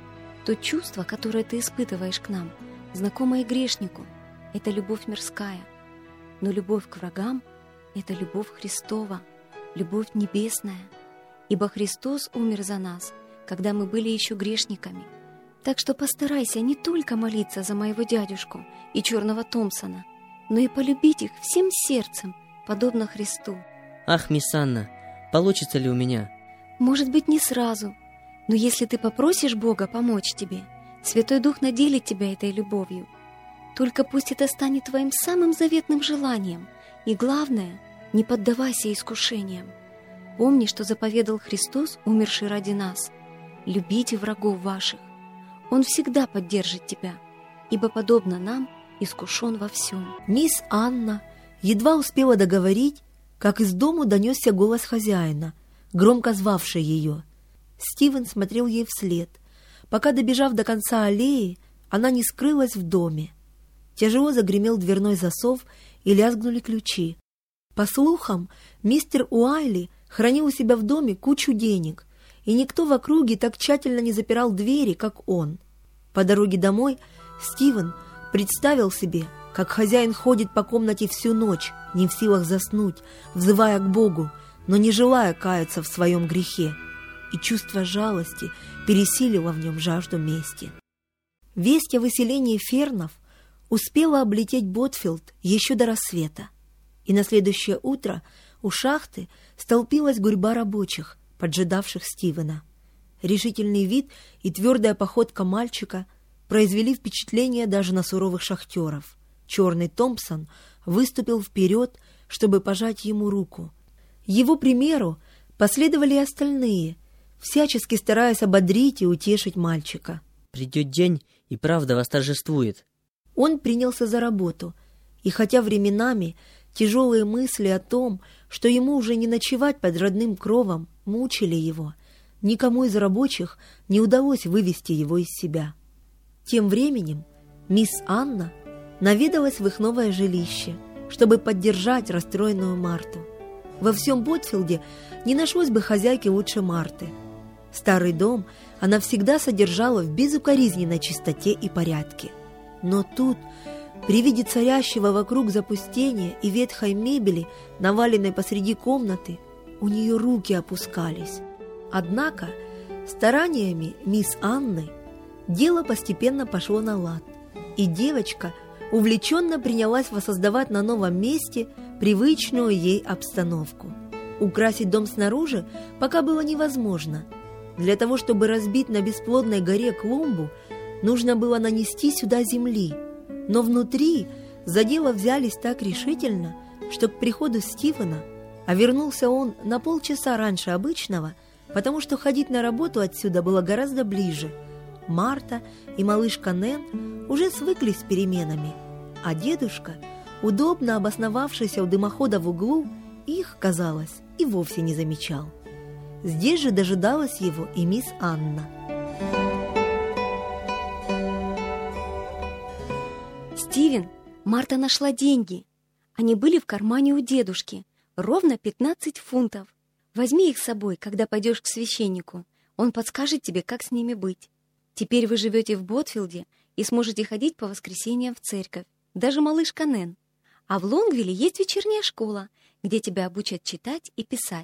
То чувство, которое ты испытываешь к нам, знакомо и грешнику, это любовь мирская. Но любовь к врагам – это любовь Христова, любовь небесная. Ибо Христос умер за нас, когда мы были еще грешниками. Так что постарайся не только молиться за моего дядюшку и черного Томпсона, но и полюбить их всем сердцем, подобно Христу. Ах, мисс Анна, получится ли у меня? Может быть, не сразу, но если ты попросишь Бога помочь тебе, Святой Дух наделит тебя этой любовью. Только пусть это станет твоим самым заветным желанием, и главное, не поддавайся искушениям. Помни, что заповедал Христос, умерший ради нас. Любите врагов ваших. Он всегда поддержит тебя, ибо, подобно нам, искушен во всем. Мисс Анна едва успела договорить, как из дому донесся голос хозяина, громко звавший ее. Стивен смотрел ей вслед, пока, добежав до конца аллеи, она не скрылась в доме. Тяжело загремел дверной засов и лязгнули ключи. По слухам, мистер Уайли хранил у себя в доме кучу денег, и никто в округе так тщательно не запирал двери, как он. По дороге домой Стивен представил себе, как хозяин ходит по комнате всю ночь, не в силах заснуть, взывая к Богу, но не желая каяться в своем грехе, и чувство жалости пересилило в нем жажду мести. Весть о выселении Фернов успела облететь Ботфилд еще до рассвета, и на следующее утро у шахты столпилась гурьба рабочих, поджидавших Стивена. Решительный вид и твердая походка мальчика произвели впечатление даже на суровых шахтеров. Черный Томпсон выступил вперед, чтобы пожать ему руку. Его примеру последовали и остальные, всячески стараясь ободрить и утешить мальчика. Придет день, и правда восторжествует. Он принялся за работу, и хотя временами тяжелые мысли о том, что ему уже не ночевать под родным кровом, мучили его, никому из рабочих не удалось вывести его из себя. Тем временем мисс Анна наведалась в их новое жилище, чтобы поддержать расстроенную Марту. Во всем Ботфилде не нашлось бы хозяйки лучше Марты. Старый дом она всегда содержала в безукоризненной чистоте и порядке. Но тут, при виде царящего вокруг запустения и ветхой мебели, наваленной посреди комнаты, у нее руки опускались. Однако стараниями мисс Анны дело постепенно пошло на лад, и девочка увлеченно принялась воссоздавать на новом месте привычную ей обстановку. Украсить дом снаружи пока было невозможно. Для того, чтобы разбить на бесплодной горе клумбу, нужно было нанести сюда земли, но внутри за дело взялись так решительно, что к приходу Стивена, а вернулся он на полчаса раньше обычного, потому что ходить на работу отсюда было гораздо ближе, Марта и малышка Нэн уже свыклись с переменами, а дедушка, удобно обосновавшийся у дымохода в углу, их, казалось, и вовсе не замечал. Здесь же дожидалась его и мисс Анна. «Стивен, Марта нашла деньги. Они были в кармане у дедушки. Ровно пятнадцать фунтов. Возьми их с собой, когда пойдешь к священнику. Он подскажет тебе, как с ними быть. Теперь вы живете в Ботфилде и сможете ходить по воскресеньям в церковь. Даже малышка Нэн. А в Лонгвилле есть вечерняя школа, где тебя обучат читать и писать.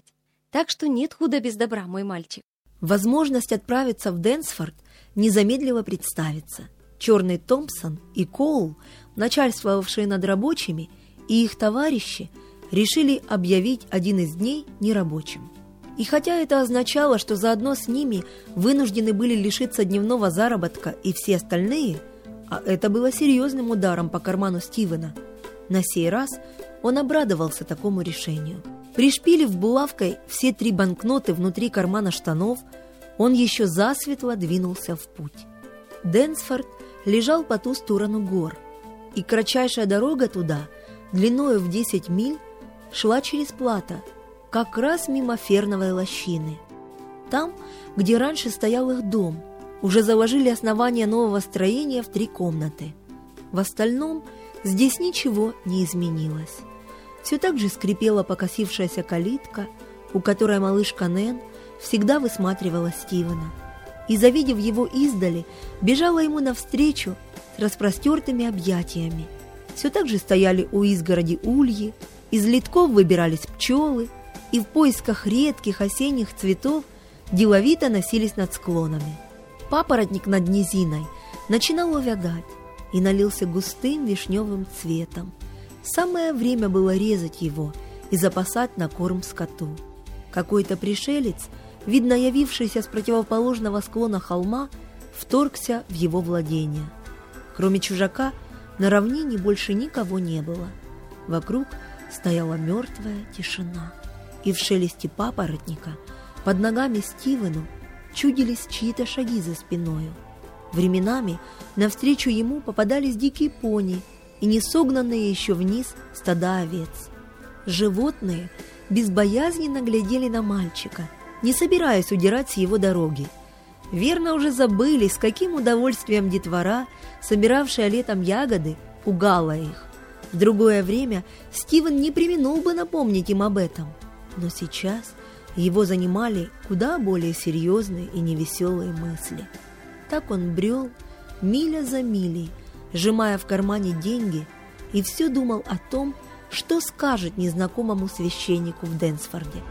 Так что нет худа без добра, мой мальчик. Возможность отправиться в Дэнсфорд не замедлила представиться. Черный Томпсон и Коул, начальствовавшие над рабочими, и их товарищи решили объявить один из дней нерабочим. И хотя это означало, что заодно с ними вынуждены были лишиться дневного заработка и все остальные, а это было серьезным ударом по карману Стивена, на сей раз он обрадовался такому решению. Пришпилив булавкой все три банкноты внутри кармана штанов, он еще засветло двинулся в путь. Дэнсфорд лежал по ту сторону гор, и кратчайшая дорога туда, длиною в десять миль, шла через плато, как раз мимо ферновой лощины. Там, где раньше стоял их дом, уже заложили основание нового строения в три комнаты. В остальном здесь ничего не изменилось. Все так же скрипела покосившаяся калитка, у которой малышка Нэн всегда высматривала Стивена, и, завидев его издали, бежала ему навстречу с распростертыми объятиями. Все так же стояли у изгороди ульи, из литков выбирались пчелы, и в поисках редких осенних цветов деловито носились над склонами. Папоротник над низиной начинал увядать и налился густым вишневым цветом. Самое время было резать его и запасать на корм скоту. Какой-то пришелец, видно явившийся с противоположного склона холма, вторгся в его владение. Кроме чужака, на равнине больше никого не было. Вокруг стояла мертвая тишина, и в шелесте папоротника под ногами Стивену чудились чьи-то шаги за спиною. Временами навстречу ему попадались дикие пони и несогнанные еще вниз стада овец. Животные безбоязненно глядели на мальчика, не собираясь удирать с его дороги. Верно, уже забыли, с каким удовольствием детвора, собиравшая летом ягоды, пугала их. В другое время Стивен не преминул бы напомнить им об этом, но сейчас его занимали куда более серьезные и невеселые мысли. Так он брел миля за милей, сжимая в кармане деньги, и все думал о том, что скажет незнакомому священнику в Дэнсфорде.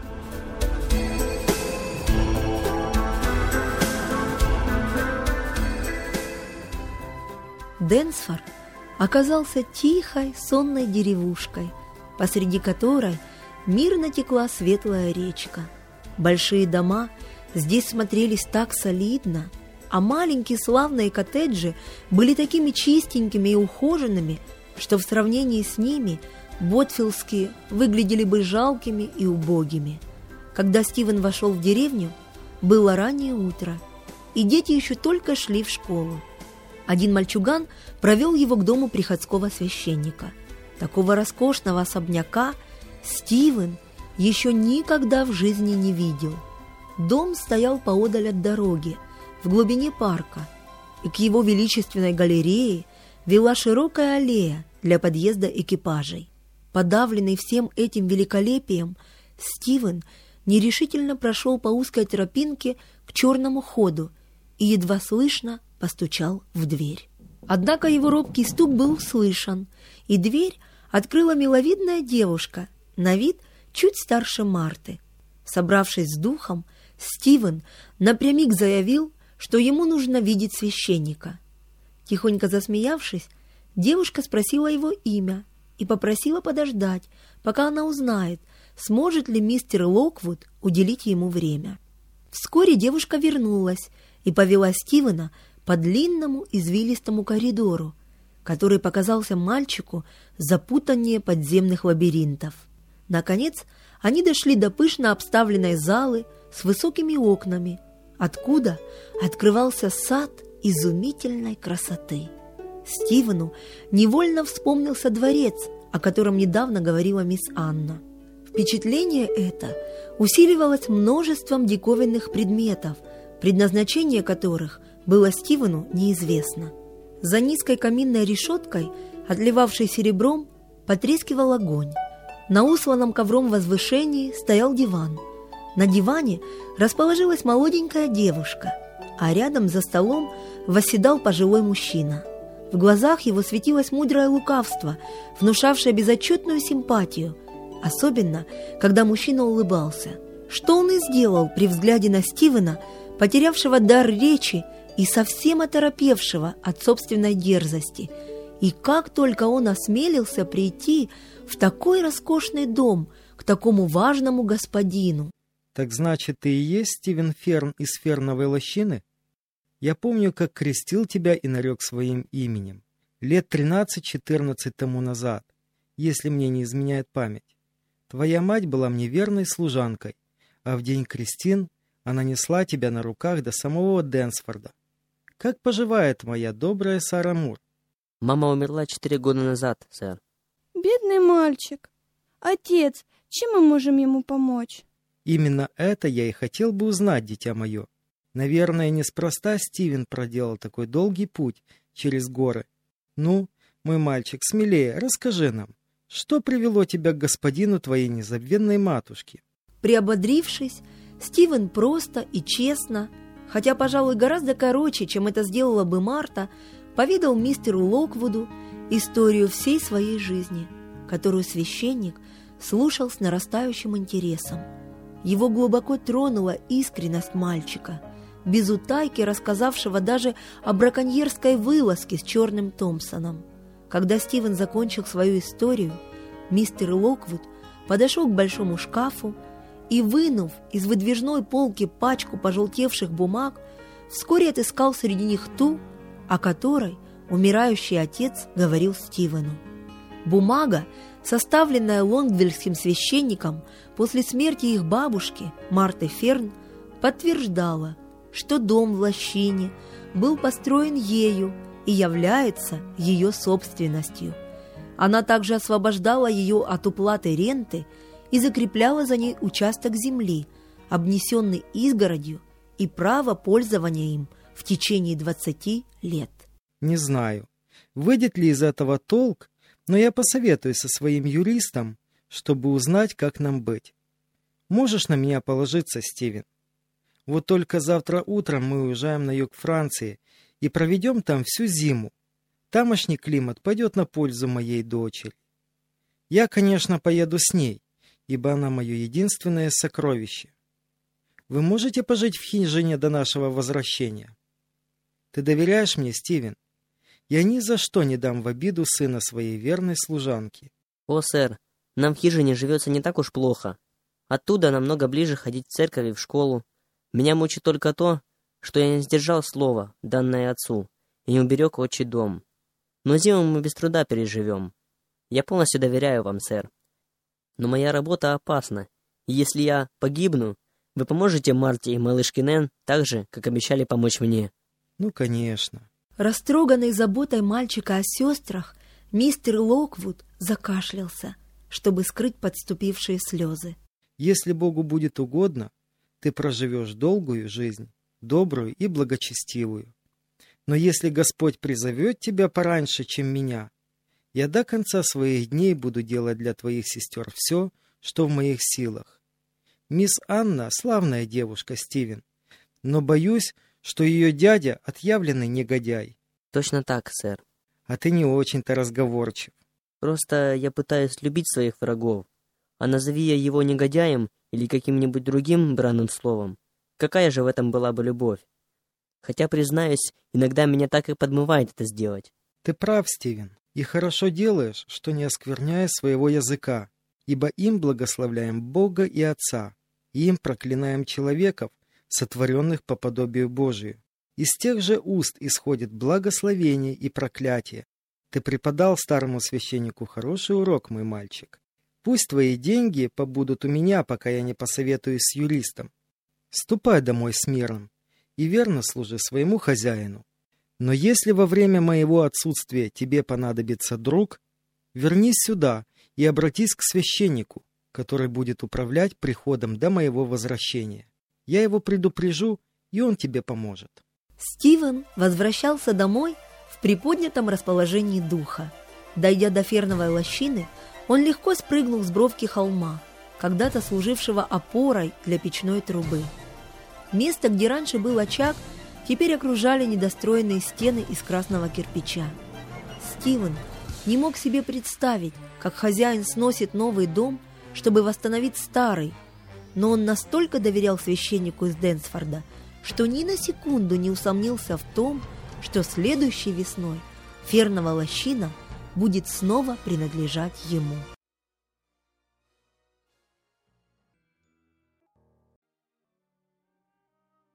Дэнсфорд оказался тихой, сонной деревушкой, посреди которой мирно текла светлая речка. Большие дома здесь смотрелись так солидно, а маленькие славные коттеджи были такими чистенькими и ухоженными, что в сравнении с ними ботфилдские выглядели бы жалкими и убогими. Когда Стивен вошел в деревню, было раннее утро, и дети еще только шли в школу. Один мальчуган провел его к дому приходского священника. Такого роскошного особняка Стивен еще никогда в жизни не видел. Дом стоял поодаль от дороги, в глубине парка, и к его величественной галерее вела широкая аллея для подъезда экипажей. Подавленный всем этим великолепием, Стивен нерешительно прошел по узкой тропинке к черному ходу и едва слышно постучал в дверь. Однако его робкий стук был услышан, и дверь открыла миловидная девушка, на вид чуть старше Марты. Собравшись с духом, Стивен напрямик заявил, что ему нужно видеть священника. Тихонько засмеявшись, девушка спросила его имя и попросила подождать, пока она узнает, сможет ли мистер Локвуд уделить ему время. Вскоре девушка вернулась и повела Стивена по длинному извилистому коридору, который показался мальчику запутаннее подземных лабиринтов. Наконец, они дошли до пышно обставленной залы с высокими окнами, откуда открывался сад изумительной красоты. Стивену невольно вспомнился дворец, о котором недавно говорила мисс Анна. Впечатление это усиливалось множеством диковинных предметов, предназначение которых было Стивену неизвестно. За низкой каминной решеткой, отливавшей серебром, потрескивал огонь. На усланном ковром возвышении стоял диван. На диване расположилась молоденькая девушка, а рядом за столом восседал пожилой мужчина. В глазах его светилось мудрое лукавство, внушавшее безотчетную симпатию, особенно, когда мужчина улыбался. что он и сделал при взгляде на Стивена, потерявшего дар речи и совсем оторопевшего от собственной дерзости. И как только он осмелился прийти в такой роскошный дом к такому важному господину. «Так значит, ты и есть Стивен Ферн из Ферновой лощины? Я помню, как крестил тебя и нарек своим именем. Лет тринадцать-четырнадцать тому назад, если мне не изменяет память. Твоя мать была мне верной служанкой, а в день крестин она несла тебя на руках до самого Дэнсфорда. Как поживает моя добрая Сара Мур?» Мама умерла четыре года назад, сэр. Бедный мальчик. Отец, чем мы можем ему помочь? Именно это я и хотел бы узнать, дитя мое. Наверное, неспроста Стивен проделал такой долгий путь через горы. Ну, мой мальчик, смелее, расскажи нам, что привело тебя к господину твоей незабвенной матушки? Приободрившись, Стивен просто и честно, хотя, пожалуй, гораздо короче, чем это сделала бы Марта, поведал мистеру Локвуду историю всей своей жизни, которую священник слушал с нарастающим интересом. Его глубоко тронула искренность мальчика, без утайки рассказавшего даже о браконьерской вылазке с Черным Томпсоном. Когда Стивен закончил свою историю, мистер Локвуд подошел к большому шкафу и, вынув из выдвижной полки пачку пожелтевших бумаг, вскоре отыскал среди них ту, о которой умирающий отец говорил Стивену. Бумага, составленная лонгвиллским священником после смерти их бабушки, Марты Ферн, подтверждала, что дом в лощине был построен ею и является ее собственностью. Она также освобождала ее от уплаты ренты и закрепляла за ней участок земли, обнесенный изгородью, и право пользования им в течение двадцати лет. Не знаю, выйдет ли из этого толк, но я посоветую со своим юристом, чтобы узнать, как нам быть. Можешь на меня положиться, Стивен? Вот только завтра утром мы уезжаем на юг Франции и проведем там всю зиму. Тамошний климат пойдет на пользу моей дочери. Я, конечно, поеду с ней, ибо она мое единственное сокровище. Вы можете пожить в хижине до нашего возвращения? Ты доверяешь мне, Стивен? Я ни за что не дам в обиду сына своей верной служанки. О, сэр, нам в хижине живется не так уж плохо. Оттуда намного ближе ходить в церковь и в школу. Меня мучит только то, что я не сдержал слово, данное отцу, и не уберег отчий дом. Но зиму мы без труда переживем. Я полностью доверяю вам, сэр. Но моя работа опасна, и если я погибну, вы поможете Марте и малышке Нэн так же, как обещали помочь мне. Ну, конечно. Растроганный заботой мальчика о сестрах, мистер Локвуд закашлялся, чтобы скрыть подступившие слезы. Если Богу будет угодно, ты проживешь долгую жизнь, добрую и благочестивую. Но если Господь призовет тебя пораньше, чем меня, я до конца своих дней буду делать для твоих сестер все, что в моих силах. Мисс Анна — славная девушка, Стивен, но боюсь, что ее дядя — отъявленный негодяй. Точно так, сэр. А ты не очень-то разговорчив. Просто я пытаюсь любить своих врагов. А назови я его негодяем или каким-нибудь другим бранным словом, какая же в этом была бы любовь? Хотя, признаюсь, иногда меня так и подмывает это сделать. Ты прав, Стивен, и хорошо делаешь, что не оскверняешь своего языка, ибо им благословляем Бога и Отца, и им проклинаем человеков, сотворенных по подобию Божию. Из тех же уст исходит благословение и проклятие. Ты преподал старому священнику хороший урок, мой мальчик. Пусть твои деньги побудут у меня, пока я не посоветуюсь с юристом. Ступай домой с миром и верно служи своему хозяину. Но если во время моего отсутствия тебе понадобится друг, вернись сюда и обратись к священнику, который будет управлять приходом до моего возвращения. Я его предупрежу, и он тебе поможет. Стивен возвращался домой в приподнятом расположении духа. Дойдя до Ферновой лощины, он легко спрыгнул с бровки холма, когда-то служившего опорой для печной трубы. Место, где раньше был очаг, теперь окружали недостроенные стены из красного кирпича. Стивен не мог себе представить, как хозяин сносит новый дом, чтобы восстановить старый, но он настолько доверял священнику из Дэнсфорда, что ни на секунду не усомнился в том, что следующей весной ферновая лощина будет снова принадлежать ему.